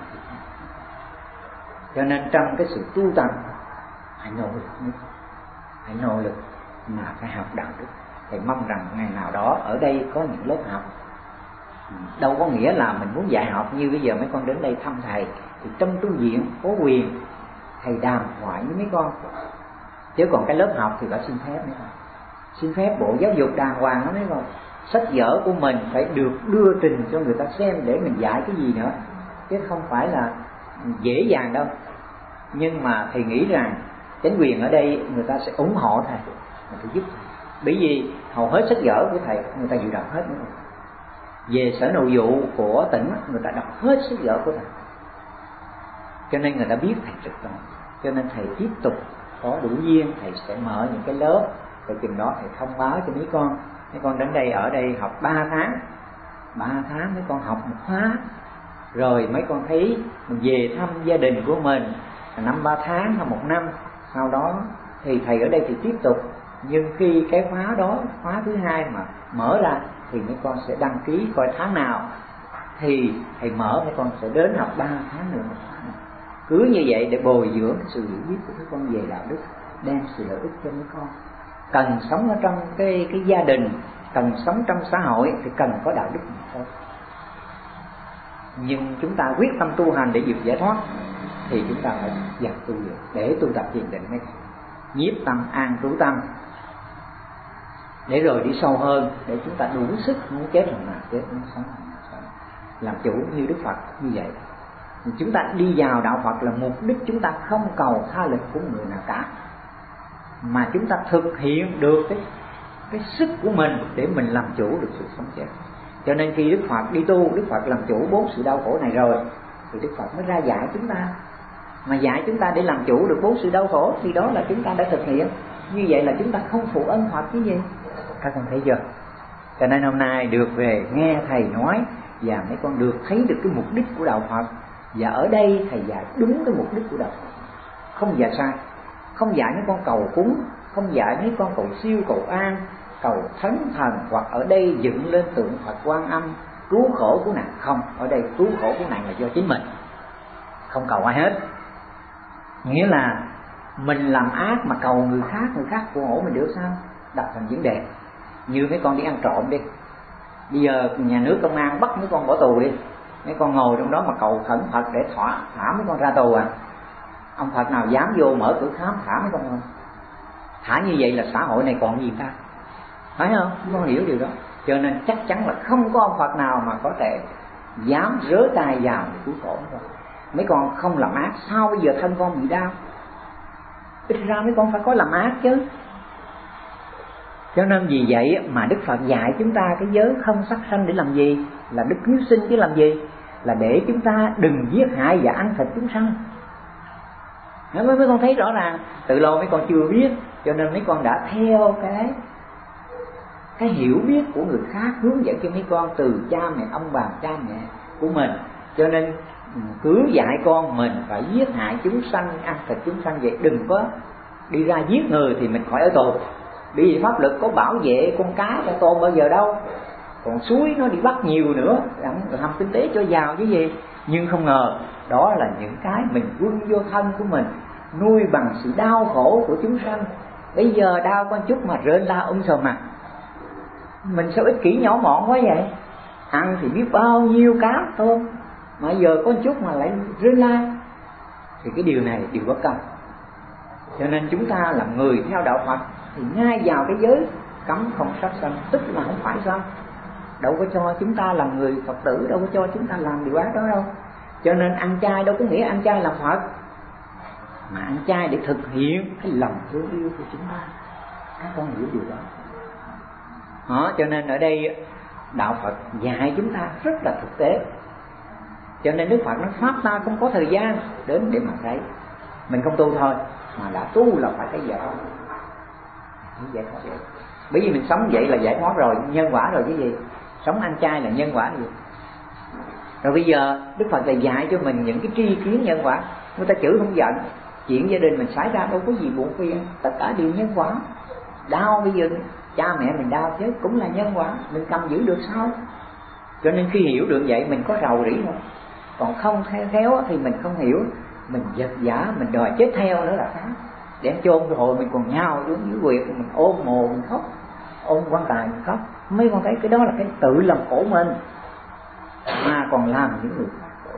Cho nên trong cái sự tu tập hãy nỗ lực mà phải học đạo đức. Thầy mong rằng ngày nào đó ở đây có những lớp học, đâu có nghĩa là mình muốn dạy học như bây giờ mấy con đến đây thăm thầy thì trong tu viện có quyền thầy đàm thoại với mấy con, chứ còn cái lớp học thì phải xin phép mấy con, xin phép Bộ Giáo dục đàng hoàng đó mấy con. Sách vở của mình phải được đưa trình cho người ta xem để mình dạy cái gì nữa, chứ không phải là dễ dàng đâu. Nhưng mà thầy nghĩ rằng chính quyền ở đây người ta sẽ ủng hộ thầy, người ta giúp thầy. Bởi vì hầu hết sách vở của thầy người ta dự đọc hết nữa. Về Sở Nội vụ của tỉnh người ta đọc hết sách vở của thầy, cho nên người ta biết thầy rất rõ. Cho nên thầy tiếp tục có đủ duyên thầy sẽ mở những cái lớp, rồi chừng đó thầy thông báo cho mấy con đến đây, ở đây học 3 tháng mấy con học một khóa, rồi mấy con thấy mình về thăm gia đình của mình năm 3 tháng hay 1 năm, sau đó thì thầy ở đây thì tiếp tục. Nhưng khi cái khóa đó, khóa thứ 2 mà mở ra thì mấy con sẽ đăng ký coi tháng nào thì thầy mở, mấy con sẽ đến học 3 tháng nữa. Cứ như vậy để bồi dưỡng cái sự hiểu biết của các con về đạo đức, đem sự lợi ích cho mấy con. Cần sống ở trong cái gia đình, cần sống trong xã hội thì cần có đạo đức này thôi. Nhưng chúng ta quyết tâm tu hành để vượt giải thoát thì chúng ta phải dần tu luyện để tu tập thiền định, nhiếp tâm an trú tâm, để rồi đi sâu hơn, để chúng ta đủ sức muốn chết lần nào chết, muốn sống lần nào sống, làm chủ như Đức Phật như vậy. Chúng ta đi vào đạo Phật là mục đích chúng ta không cầu tha lực của người nào cả, mà chúng ta thực hiện được cái sức của mình để mình làm chủ được sự sống chết. Cho nên khi Đức Phật đi tu, Đức Phật làm chủ 4 sự đau khổ này rồi thì Đức Phật mới ra dạy chúng ta. Mà dạy chúng ta để làm chủ được 4 sự đau khổ thì đó là chúng ta đã thực hiện. Như vậy là chúng ta không phụ ân Phật cái gì. Các con thấy chưa? Cho nên hôm nay được về nghe thầy nói và mấy con được thấy được cái mục đích của đạo Phật. Và ở đây thầy dạy đúng cái mục đích của đạo Phật, không dạy sai. Không dạy mấy con cầu cúng, không dạy mấy con cầu siêu cầu an, cầu thánh thần, hoặc ở đây dựng lên tượng Phật Quan Âm cứu khổ cứu nạn. Không, ở đây cứu khổ cứu nạn là do chính mình, không cầu ai hết. Nghĩa là mình làm ác mà cầu người khác phù hộ mình được sao? Đặt thành vấn đề. Như mấy con đi ăn trộm đi, bây giờ nhà nước công an bắt mấy con bỏ tù đi, mấy con ngồi trong đó mà cầu khẩn Phật để thả mấy con ra tù à? Ông Phật nào dám vô mở cửa khám thả mấy con không? Thả như vậy là xã hội này còn gì ta? Phải không? Mấy con hiểu điều đó. Cho nên chắc chắn là không có ông Phật nào mà có thể dám rớ tay vào để cứu khổ mấy con. Mấy con không làm ác, sao bây giờ thân con bị đau? Ít ra mấy con phải có làm ác chứ. Cho nên vì vậy mà Đức Phật dạy chúng ta cái giới không sát sanh để làm gì? Là đức hiếu sinh chứ làm gì? Là để chúng ta đừng giết hại và ăn thịt chúng sanh. Mấy con thấy rõ ràng. Từ lâu mấy con chưa biết, cho nên mấy con đã theo cái hiểu biết của người khác hướng dẫn cho mấy con từ cha mẹ, ông bà, cha mẹ của mình. Cho nên cứ dạy con mình phải giết hại chúng sanh, ăn thịt chúng sanh vậy. Đừng có đi ra giết người thì mình khỏi ở tù. Bởi vì pháp luật có bảo vệ con cá, con tôm bao giờ đâu. Còn suối nó đi bắt nhiều nữa, làm kinh tế cho giàu chứ gì. Nhưng không ngờ đó là những cái mình quân vô thân của mình, nuôi bằng sự đau khổ của chúng sanh. Bây giờ đau con chút mà rên la sòm mặt. Mình sao ích kỷ nhỏ mọn quá vậy? Ăn thì biết bao nhiêu cá tôm, mà giờ có chút mà lại rên la, thì cái điều này điều bất công. Cho nên chúng ta làm người theo đạo Phật thì ngay vào cái giới cấm không sát sanh, tức là không phải sao? Đâu có cho chúng ta làm người Phật tử, đâu có cho chúng ta làm điều ác đó đâu. Cho nên ăn chay đâu có nghĩa ăn chay làm Phật, mà ăn chay để thực hiện cái lòng thương yêu của chúng ta. Các con hiểu điều đó. Cho nên ở đây đạo Phật dạy chúng ta rất là thực tế. Cho nên Đức Phật nói pháp ta không có thời gian đến để mà thấy. Mình không tu thôi, mà đã tu là phải thấy giải thoát. Giải thoát vậy. Bởi vì mình sống vậy là giải thoát rồi, nhân quả rồi chứ gì. Sống ăn chay là nhân quả gì. Rồi bây giờ Đức Phật lại dạy cho mình những cái tri kiến nhân quả. Người ta chửi không giận, chuyện gia đình mình xảy ra đâu có gì buồn phiền, tất cả đều nhân quả. Đau bây giờ cha mẹ mình đau chết cũng là nhân quả, mình cầm giữ được sao? Cho nên khi hiểu được vậy mình có rầu rĩ không? Còn không khéo thì mình không hiểu, mình giật giả, mình đòi chết theo nữa là khác. Đem chôn rồi mình còn nhào xuống dưới quyệt, mình ôm mồ mình khóc, ôm quan tài mình khóc. Mấy con thấy cái đó là cái tự làm khổ mình, mà còn làm những người khác khổ.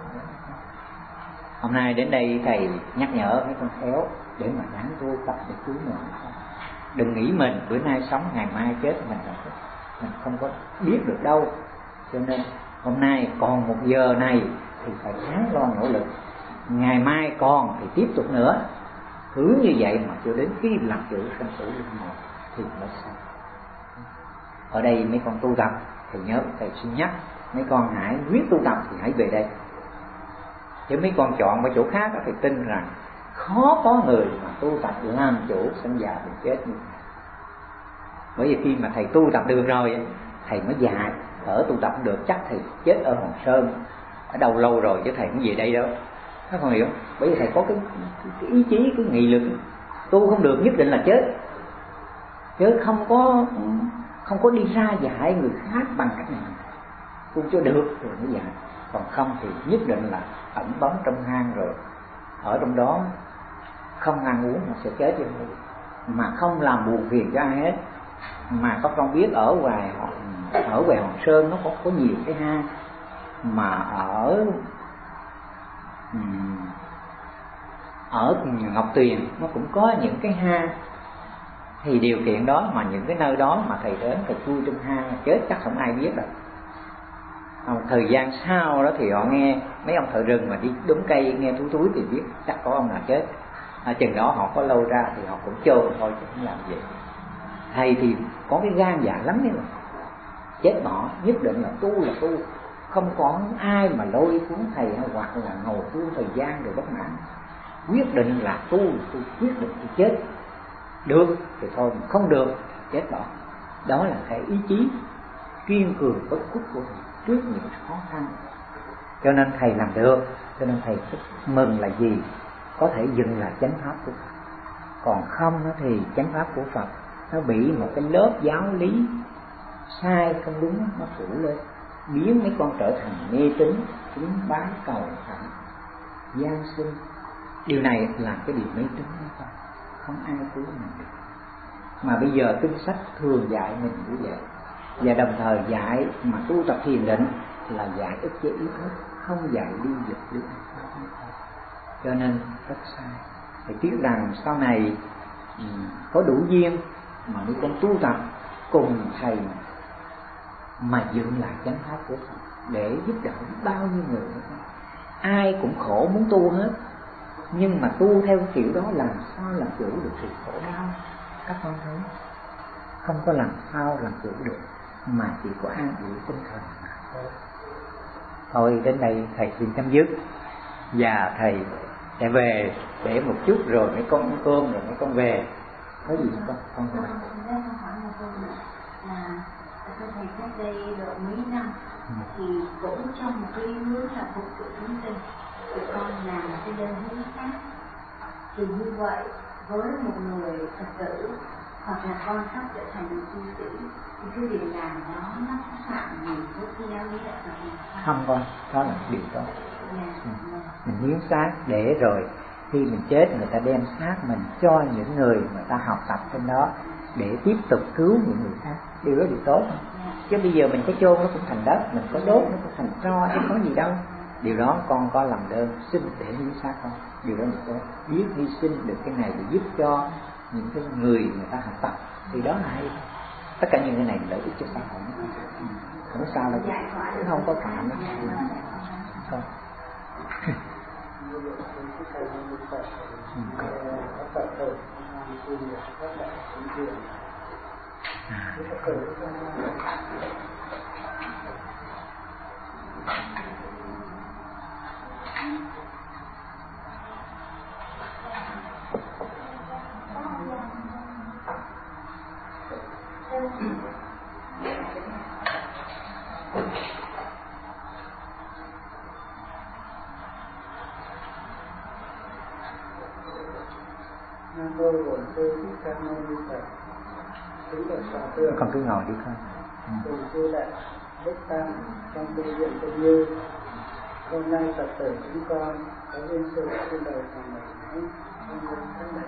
Hôm nay đến đây thầy nhắc nhở mấy con khéo để mà ráng tu tập để cứu mình. Đừng nghĩ mình bữa nay sống ngày mai chết, mình không có biết được đâu. Cho nên hôm nay còn 1 giờ này thì phải ráng lo nỗ lực, ngày mai còn thì tiếp tục nữa. Cứ như vậy mà cho đến khi làm chủ sanh tử luân hồi thì mới xong. Ở đây mấy con tu tập thì nhớ thầy xin nhắc mấy con hãy quyết tu tập thì hãy về đây. Chứ mấy con chọn qua chỗ khác thì tin rằng khó có người mà tu tập làm chủ sanh già bệnh chết như thế. Bởi vì khi mà thầy tu tập được rồi, thầy mới dạy. Ở tu tập được chắc thầy chết ở Hòn Sơn ở đâu lâu rồi, chứ thầy không về đây đâu. Các con hiểu? Bởi vì thầy có cái ý chí, cái nghị lực. Tu không được nhất định là chết, chứ không có đi ra dạy người khác bằng cách này. Tu cho được rồi mới dạy, còn không thì nhất định là ẩn bóng trong hang rồi, ở trong đó không ăn uống mà sẽ chết cho người, mà không làm buồn phiền cho ai hết. Mà các con biết ở ngoài Hòn Sơn nó có nhiều cái hang, mà ở Ngọc Tuyền nó cũng có những cái hang. Thì điều kiện đó mà những cái nơi đó mà thầy đến thầy chui trong hang chết chắc không ai biết đâu. Thời gian sau đó thì họ nghe mấy ông thợ rừng mà đi đốn cây nghe thú túi thì biết chắc có ông nào chết. Chừng đó họ có lâu ra thì họ cũng chôn thôi chứ không làm gì. Thầy thì có cái gan dạ lắm đấy mà chết bỏ, nhất định là tu, không có ai mà lôi cuốn thầy hoặc là ngồi tu thời gian rồi bất mãn. Quyết định là tu, quyết định thì chết. Được thì thôi, mà không được chết bỏ. Đó là cái ý chí kiên cường bất khuất của thầy trước những khó khăn. Cho nên thầy làm được, cho nên thầy rất mừng là gì? Có thể dừng lại chánh pháp của Phật. Còn không thì chánh pháp của Phật nó bị một cái lớp giáo lý sai không đúng nó phủ lên, biến mấy con trở thành mê tín, kính bái cầu thẳng, gian sinh. Điều này là cái điều mê tín đó, không ai cứu mình được. Mà bây giờ kinh sách thường dạy mình như vậy, và đồng thời dạy mà tu tập thiền định là dạy ức chế ý thức, không dạy đi dục đi ăn pháp. Cho nên rất sai. Phải tiếc rằng sau này có đủ duyên mà mấy con tu tập cùng thầy mà dựng lại chánh pháp của Phật để giúp đỡ bao nhiêu người nữa. Ai cũng khổ muốn tu hết, nhưng mà tu theo kiểu đó làm sao làm chủ được sự khổ đau? Các con thấy không có làm sao làm chủ được, mà chỉ có an ủi tinh thần mà thôi. Thôi đến đây thầy xin chấm dứt, và thầy sẽ về để một chút rồi mấy con ăn cơm rồi mấy con về. Có gì không con hỏi? Thưa thầy, cách đây độ mấy năm thì cũng trong một cái hướng là phục vụ chúng sinh, thì con làm một cái đơn hướng khác. Thì như vậy với một người Phật tử hoặc là con sắp trở thành một tu sĩ thì cái việc làm đó nó có phạm gì với cái giáo lý đạo Phật này không? Con, đó là điều tốt. Mình hiến xác để rồi khi mình chết người ta đem xác mình cho những người ta học tập trên đó để tiếp tục cứu những người khác. Điều đó điều tốt không? Chứ bây giờ mình có chôn nó cũng thành đất, mình có đốt nó cũng thành tro, chứ có gì đâu. Điều đó con có làm đơn xin để hiến xác không? Điều đó điều tốt. Biết hy sinh được cái này để giúp cho những cái người ta học tập thì đó là hay. Tất cả những cái này lợi ích cho xã hội. Không có sao đâu, không có phạm đâu. Không. Con cứ ngồi đi con. Cùng sư đại Đức Tăng trong tu viện Tân Như. Hôm nay Phật tử chúng con có duyên sự trên đời hàng ngày nãy trong nhân thế này.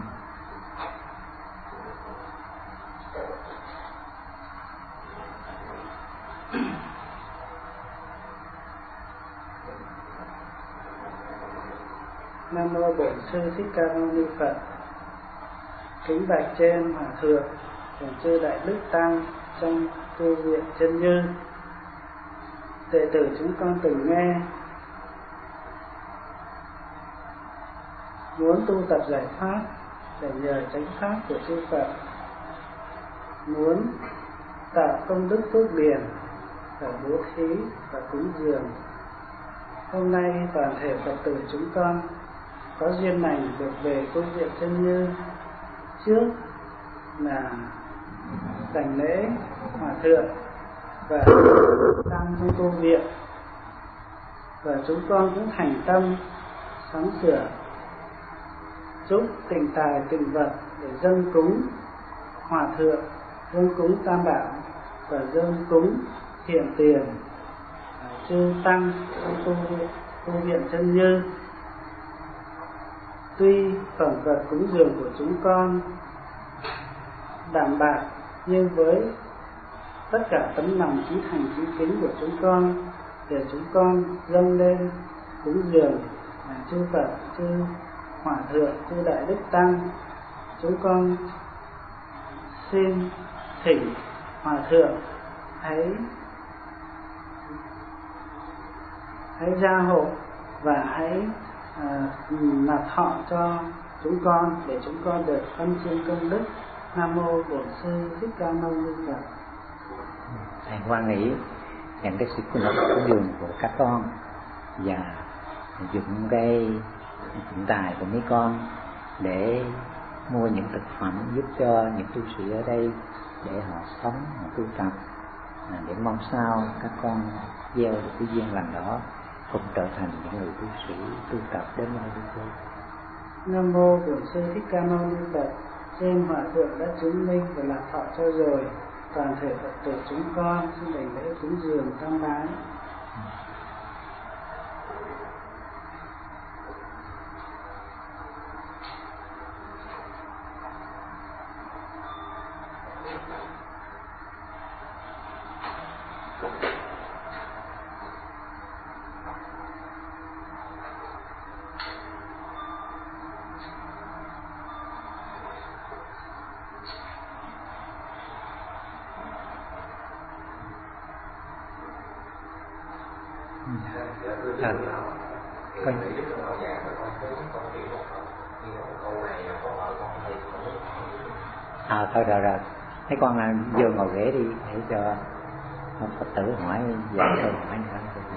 Nam mô Bổn Sư Thích Ca Mâu Ni Phật. Kính bạch trên Hòa thượng Cùng chư đại Đức Tăng trong tu viện Chân Như. Đệ tử chúng con từng nghe muốn tu tập giải thoát để nhờ chánh pháp của chư Phật, muốn tạo công đức phước điền và bố thí và cúng dường. Hôm nay toàn thể Phật tử chúng con có duyên lành được về tu viện Chân Như. Trước là đảnh lễ Hòa thượng và tăng trong tu viện, và chúng con cũng thành tâm sắm sửa giúp tình tài tình vật để dâng cúng Hòa thượng, dâng cúng Tam Bảo và dâng cúng hiện tiền chư tăng trong tu viện Chân Như. Tuy phẩm vật cúng dường của chúng con đạm bạc, nhưng với tất cả tấm lòng chí thành chí kính của chúng con, để chúng con dâng lên cúng dường chư Phật, chư Hòa thượng, chư đại Đức Tăng, chúng con xin thỉnh Hòa thượng hãy gia hộ và hãy nạp thọ cho chúng con để chúng con được ân chiêm công đức. Nam mô Bổn Sư Thích Ca Mâu Ni Phật. Thầy hoan hỷ nhận cái sự cúng dường của các con và dụng cái hiện tài của mấy con để mua những thực phẩm giúp cho những tu sĩ ở đây để họ sống, họ tu tập, để mong sao các con gieo được cái duyên lành đó cũng trở thành những người tu sĩ tu tập đến nơi đi tới. Nam mô Bổn Sư Thích Ca Mâu Ni Phật. Trên Hòa thượng đã chứng minh và lạc thọ cho rồi, toàn thể Phật tử chúng con xin đảnh lễ cúng dường tam bái. Thôi rồi mấy con vô ngồi ghế đi để cho Phật tử hỏi vài câu hỏi nữa.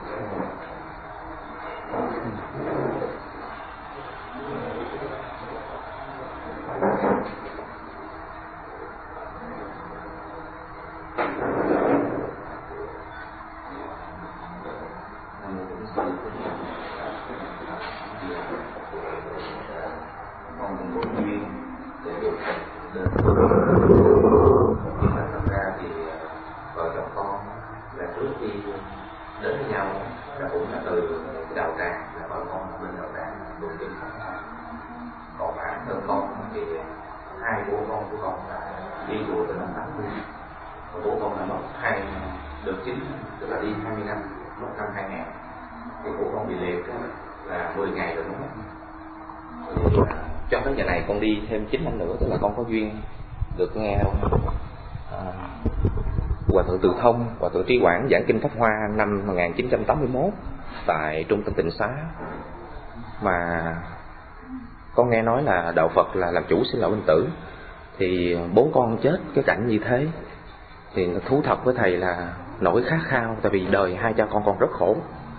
Trong cái giờ này con đi thêm 9 năm nữa, tức là con có duyên được nghe Hòa thượng Từ Thông, Hòa thượng Trí Quảng giảng kinh Pháp Hoa năm 1981 tại Trung tâm Tịnh Xá. Mà con nghe nói là đạo Phật là làm chủ sinh lão bệnh tử, thì 4 con chết cái cảnh như thế thì thú thật với thầy là nỗi khát khao. Tại vì đời hai cha con rất khổ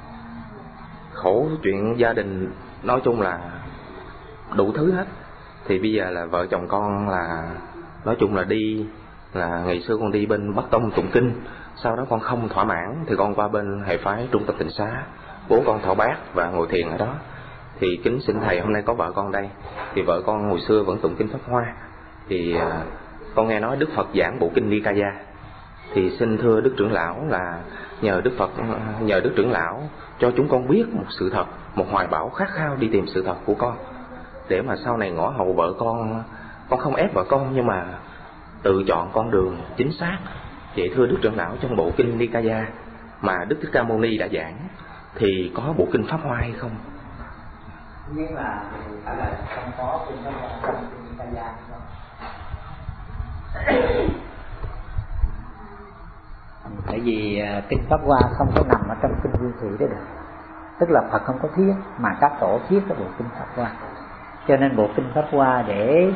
chuyện gia đình, nói chung là đủ thứ hết. Thì bây giờ là vợ chồng con là nói chung là đi, là ngày xưa con đi bên Bắc Tông tụng kinh, sau đó con không thỏa mãn thì con qua bên hệ phái Trung tâm Tịnh Xá, 4 con thọ bát và ngồi thiền ở đó. Thì kính xin thầy, hôm nay có vợ con đây, thì vợ con hồi xưa vẫn tụng kinh Pháp Hoa, thì con nghe nói Đức Phật giảng bộ kinh Nikaya, thì xin thưa Đức trưởng lão là nhờ Đức trưởng lão cho chúng con biết một sự thật, một hoài bão khát khao đi tìm sự thật của con, để mà sau này ngõ hầu vợ con không ép vợ con, nhưng mà tự chọn con đường chính xác. Vậy thưa Đức trưởng lão, trong bộ kinh Nikaya mà Đức Thích Ca Mâu Ni đã giảng thì có bộ kinh Pháp Hoa hay không? Nghĩa là phải là không có kinh Pháp Hoa trong kinh Nikaya không? Tại vì kinh Pháp Hoa không có nằm ở trong kinh Nguyên Thủy đó được. Tức là Phật không có thiết, mà các tổ thiết cái bộ kinh Pháp Hoa. Cho nên bộ kinh Pháp Hoa để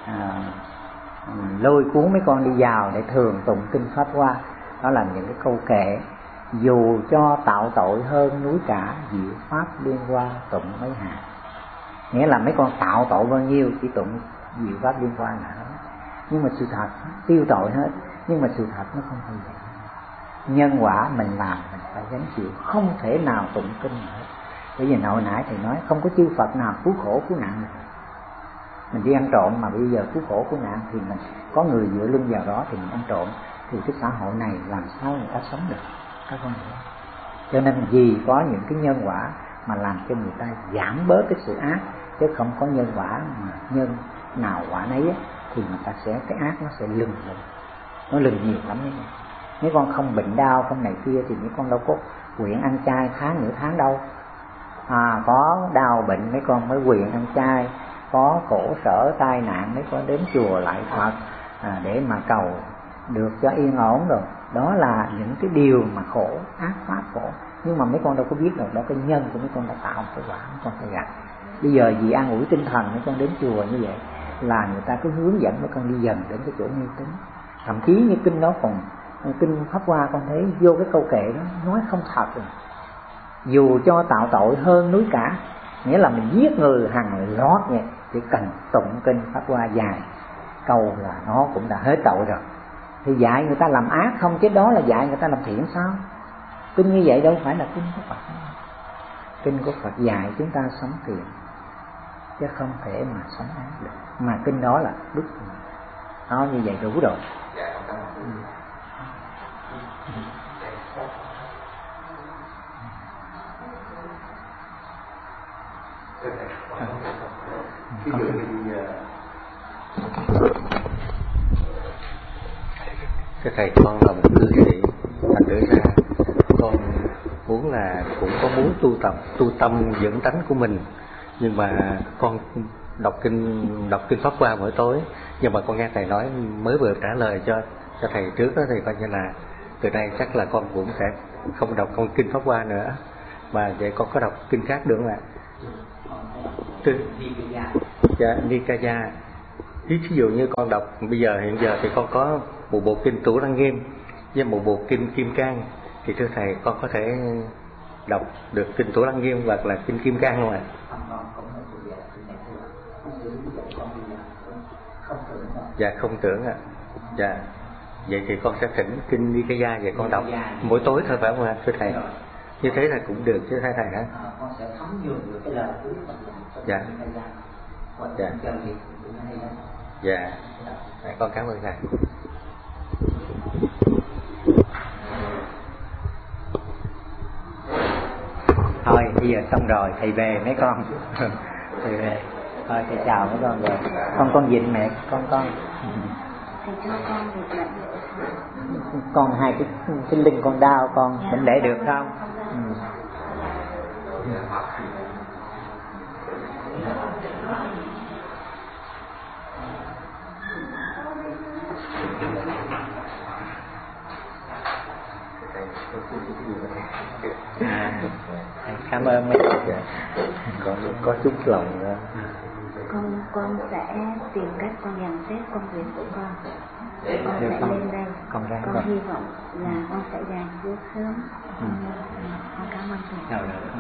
lôi cuốn mấy con đi vào để thường tụng kinh Pháp Hoa, đó là những cái câu kệ: dù cho tạo tội hơn núi cả, diệu pháp liên hoa tụng mấy hạ. Nghĩa là mấy con tạo tội bao nhiêu chỉ tụng diệu pháp liên hoa là hết. Nhưng mà sự thật tiêu tội hết. Nhưng mà sự thật nó không phải vậy. Nhân quả mình làm mình phải gánh chịu, không thể nào tụng kinh nữa. Bởi vì hồi nãy thầy nói không có chư Phật nào cứu khổ cứu nạn được. Mình đi ăn trộm mà bây giờ cứu khổ cứu nạn thì mình có người dựa lưng vào đó thì mình ăn trộm, thì cái xã hội này làm sao người ta sống được, các con hiểu. Cho nên vì có những cái nhân quả mà làm cho người ta giảm bớt cái sự ác, chứ không có nhân quả mà nhân nào quả nấy á, thì người ta sẽ, cái ác nó sẽ lừng lên, nó lừng nhiều lắm đấy. Mấy con không bệnh đau không này kia thì mấy con đâu có nguyện ăn chay tháng nửa tháng đâu. Có đau bệnh mấy con mới nguyện ăn chay, có khổ sở tai nạn mấy con đến chùa lại Phật để mà cầu được cho yên ổn rồi. Đó là những cái điều mà khổ, ác pháp khổ. Nhưng mà mấy con đâu có biết được đó, cái nhân của mấy con đã tạo cái quả mấy con phải gặp. Bây giờ vì an ủi tinh thần mấy con đến chùa như vậy là người ta cứ hướng dẫn mấy con đi dần đến cái chỗ mê tín. Thậm chí như kinh đó còn, kinh Pháp Hoa con thấy vô cái câu kệ đó nói không thật rồi. Dù cho tạo tội hơn núi cả, nghĩa là mình giết người hằng lót vậy, chỉ cần tụng kinh Pháp Hoa dài câu là nó cũng đã hết tội rồi. Thì dạy người ta làm ác không, chứ đó là dạy người ta làm thiện sao? Kinh như vậy đâu phải là kinh của Phật. Kinh của Phật dạy chúng ta sống thiện, chứ không thể mà sống ác được. Mà kinh đó là đức, nó như vậy đủ rồi. Ví dụ như cái thầy con là một cư sĩ, thành thử ra con muốn là cũng có muốn tu tâm dưỡng tánh của mình, nhưng mà con đọc kinh Pháp Hoa mỗi tối. Nhưng mà con nghe thầy nói mới vừa trả lời cho thầy trước đó, thì coi như là từ đây chắc là con cũng sẽ không đọc con kinh Pháp Hoa nữa, mà vậy con có đọc kinh khác được không ạ? Dạ, Nikaya. Ví dụ như con đọc bây giờ, hiện giờ thì con có một bộ kinh Tủ Lăng Nghiêm với một bộ kinh Kim Cang, thì thưa thầy con có thể đọc được kinh Tủ Lăng Nghiêm hoặc là kinh Kim Cang không ạ? Dạ không tưởng ạ. Dạ, vậy thì con sẽ thỉnh kinh Nikaya về con đọc mỗi tối thôi phải không ạ thưa thầy? Như thế là cũng được chứ thầy hả? Con sẽ thấm nhuần được cái lời của Phật. Dạ. Dạ. Dạ. Con cảm ơn thầy. Thôi bây giờ xong rồi, thầy về mấy con. Thầy về. Thôi thầy chào mấy con rồi. Con dịnh mẹ con. Thầy cho con được bệnh. Con hai cái lưng con đau, con mình để được không? Cảm ơn mấy có chút lòng đó. Con sẽ tìm cách con dàn xếp công việc của con sẽ lên đây. Con hy vọng là con sẽ dàn xếp sớm. Con cảm ơn thầy.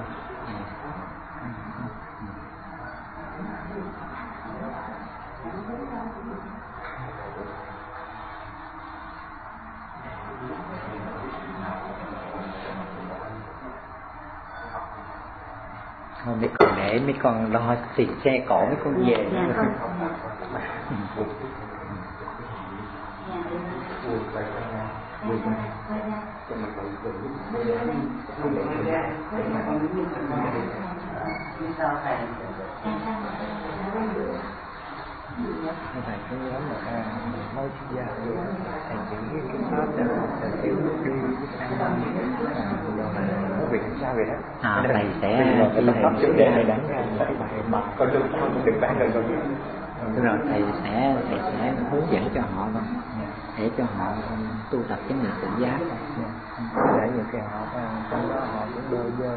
Thôi mấy con để mấy con lo tiền xe cộ mấy con về. Thầy cứ nhớ là nói chuyện gia thầy chỉ cái pháp đó là thiếu nước đi nó việc sao vậy đó. Thầy sẽ để đánh ra cái bài mà con được bán được rồi. Đúng rồi, thầy sẽ hướng dẫn cho họ thôi, để cho họ tu tập cái niệm tự giác. Để những cái họ trong đó họ cũng đôi dơ.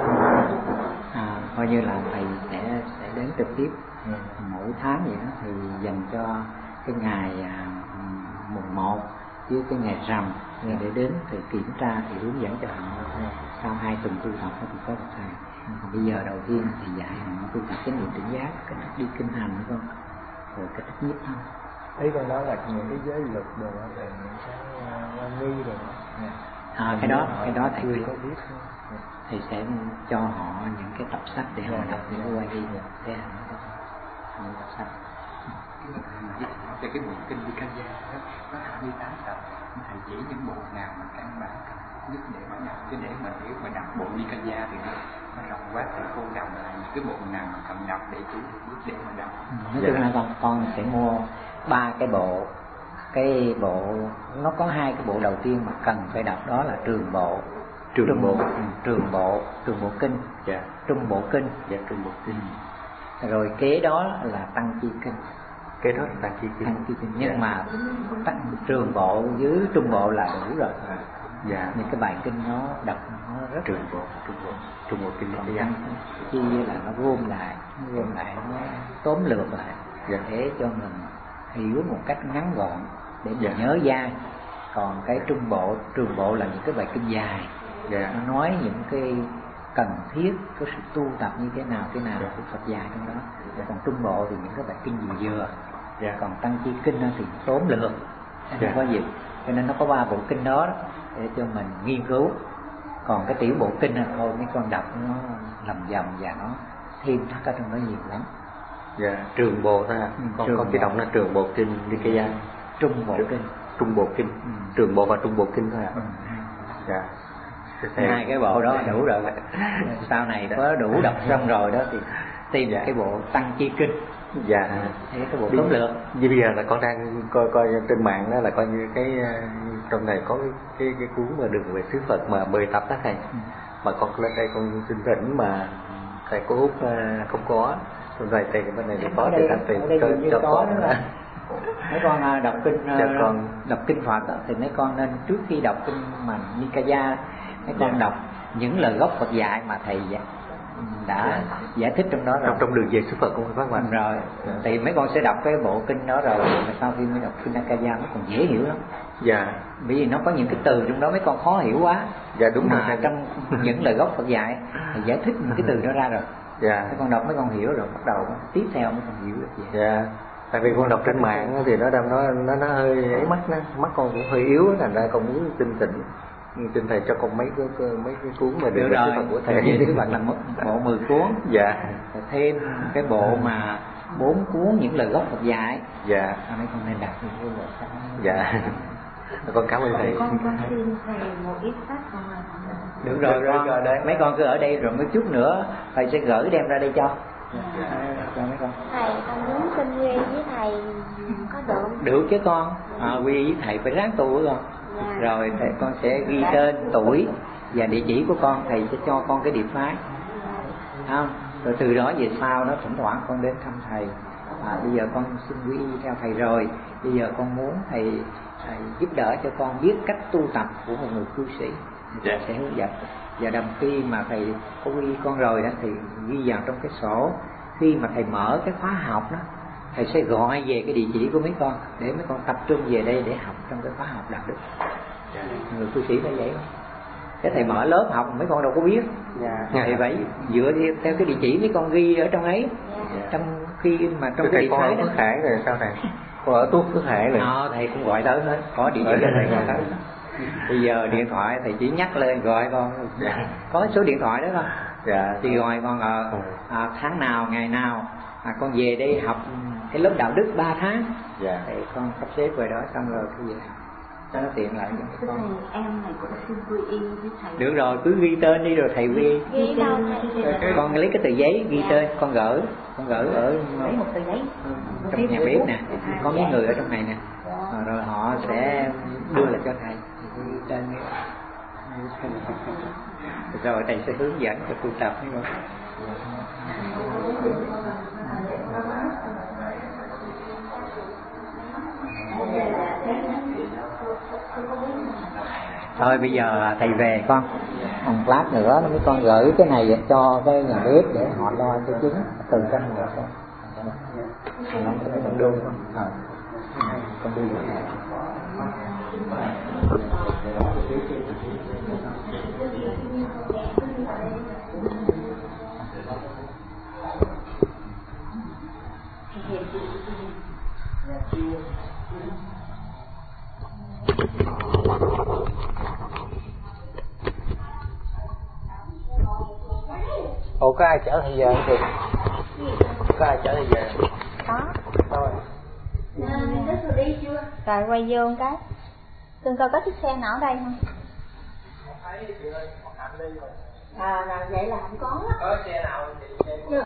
Coi như là thầy sẽ đến trực tiếp mỗi tháng vậy đó, thì dành cho cái ngày mùng 1 với cái ngày rằm để đến thì kiểm tra thì hướng dẫn cho họ. Sau 2 tuần tu tập thì có một thầy. Còn bây giờ đầu tiên thì dạy họ tu tập cái niệm tự giác, cách đi kinh hành đúng không? Rồi cách nhiếp thân. Ý con nói là những cái giới luật đồ là những cái nghi rồi đó. Cái đó thầy có biết. Thầy sẽ cho họ những cái tập sách để họ đọc những cái quay đi để họ đọc sách. Về cái bộ kinh Nikaya đó, có 28 tập, thầy chỉ những bộ nào mà căn bản nhất để mà đọc, chứ để mà nếu mà đọc bộ Nikaya thì nó rộng quá, thầy cô đọc lại những cái bộ nào mà cần đọc để chú biết để mà đọc. Nói chung là con sẽ mua 3 cái bộ. Cái bộ nó có 2 cái bộ đầu tiên mà cần phải đọc, đó là trường bộ kinh, trung bộ kinh, rồi kế đó là tăng chi kinh. Cái đó là tăng chi kinh. Nhưng mà trường bộ với trung bộ là đủ rồi. Những cái bài kinh nó đọc nó rất trung bộ kinh còn tăng chi là nó gom lại nó tóm lược lại để cho mình hiểu một cách ngắn gọn để mình nhớ dai. Còn cái trường bộ là những cái bài kinh dài, nó nói những cái cần thiết, có sự tu tập như thế nào của Phật dạy trong đó. Còn trung bộ thì những cái bài kinh vừa. Còn tăng chi kinh thì tóm lược, không có gì. Cho nên nó có 3 bộ kinh đó để cho mình nghiên cứu. Còn cái tiểu bộ kinh thôi mấy con đọc nó lầm vòng và nó thêm thắt ở trong đó nhiều lắm. Trường bộ ta, con chỉ đọc là trường bộ kinh Nikaya. Trung bộ kinh. Trường bộ và trung bộ kinh thôi ạ. 2 cái bộ đó đủ rồi. Sau này có đủ đọc xong rồi đó thì tìm cái bộ tăng chi kinh. Cái bộ tóm lược. Như bây giờ là con đang coi trên mạng đó, là coi như cái trong này có cái cuốn mà Đường về xứ Phật mà 10 tập đó thầy. Mà con lên đây con xin thỉnh mà thầy có Út không có. Rồi thầy bên này có để thầy tìm cho con. Mấy con đọc kinh Phật thì mấy con nên trước khi đọc kinh mà Nikaya, mấy con đọc những lời gốc Phật dạy mà thầy đã giải thích trong đó rồi. Trong Đường về xứ Phật cũng phải không? Rồi thì mấy con sẽ đọc cái bộ kinh đó rồi mà sau khi mới đọc kinh Nikaya nó còn dễ hiểu lắm. Bởi vì nó có những cái từ trong đó mấy con khó hiểu quá. Đúng mà rồi. Trong những lời gốc Phật dạy thì giải thích những cái từ đó ra rồi. Mấy con đọc mấy con hiểu rồi, bắt đầu tiếp theo mấy con hiểu được gì. Tại vì con đọc trên mạng thì nó hơi ấy, mắt con cũng hơi yếu, thành ra con muốn xin thầy cho con mấy cái cuốn mà Đường về xứ Phật của thầy. Về xứ Phật là bộ 10 cuốn. Thêm cái bộ mà 4 cuốn những lời gốc Phật dạy. Mấy con nên đọc những cái bộ sách. Con cảm ơn thầy. Con xin thầy một ít sách còn là được rồi đấy. Mấy con cứ ở đây rồi mấy chút nữa thầy sẽ gửi đem ra đây cho mấy con. Thầy con muốn xin quy với thầy có được? Được chứ con. Quy với thầy phải ráng tu với con. Rồi thầy con sẽ ghi tên, tuổi và địa chỉ của con, thầy sẽ cho con cái điệp phái. Không? Rồi từ đó về sau đó thỉnh thoảng con đến thăm thầy. Bây giờ con xin quy y theo thầy rồi, bây giờ con muốn thầy giúp đỡ cho con biết cách tu tập của một người cư sĩ. thầy sẽ hướng dẫn. Và đồng khi mà thầy có ghi con rồi đó thì ghi vào trong cái sổ. Khi mà thầy mở cái khóa học đó, thầy sẽ gọi về cái địa chỉ của mấy con để mấy con tập trung về đây để học trong cái khóa học đạo đức. Người tu sĩ phải vậy không? Cái thầy mở lớp học mấy con đâu có biết. Thầy phải dựa theo cái địa chỉ mấy con ghi ở trong ấy. Trong khi mà trong cái địa con thái ở Phước Hải rồi sao thầy? Con ở Tuốt Phước Hải rồi. Thầy cũng gọi tới hết, có địa chỉ thầy gọi tới. Bây giờ điện thoại thầy chỉ nhắc lên gọi con, có số điện thoại đó không? Thì gọi con tháng nào ngày nào con về đây học cái lớp đạo đức 3 tháng. Thì con sắp xếp về đó xong rồi cái gì cho nó tiện lại cho con. Em này cũng xin quy y với thầy. Được rồi, cứ ghi tên đi rồi thầy ghi. Ghi đâu thầy? Con lấy cái tờ giấy ghi tên, con gửi ở lấy một tờ giấy trong nhà bếp nè, có mấy người ở trong này nè, rồi họ sẽ đưa lại cho thầy ghi tên. Rồi thầy sẽ hướng dẫn cho tu tập hay không? Thôi bây giờ thầy về con, một lát nữa mấy con gửi cái này cho cái nhà bếp để họ lo cho chúng từ trong nhà con. Con đưa con đưa Ủa có ai chở thầy về không chị? Có ai chở thầy về? Có. Rồi. đi chưa? Rồi quay vô một cái. Tương coi có chiếc xe nào ở đây không? Vậy là không có. Có xe nào chị?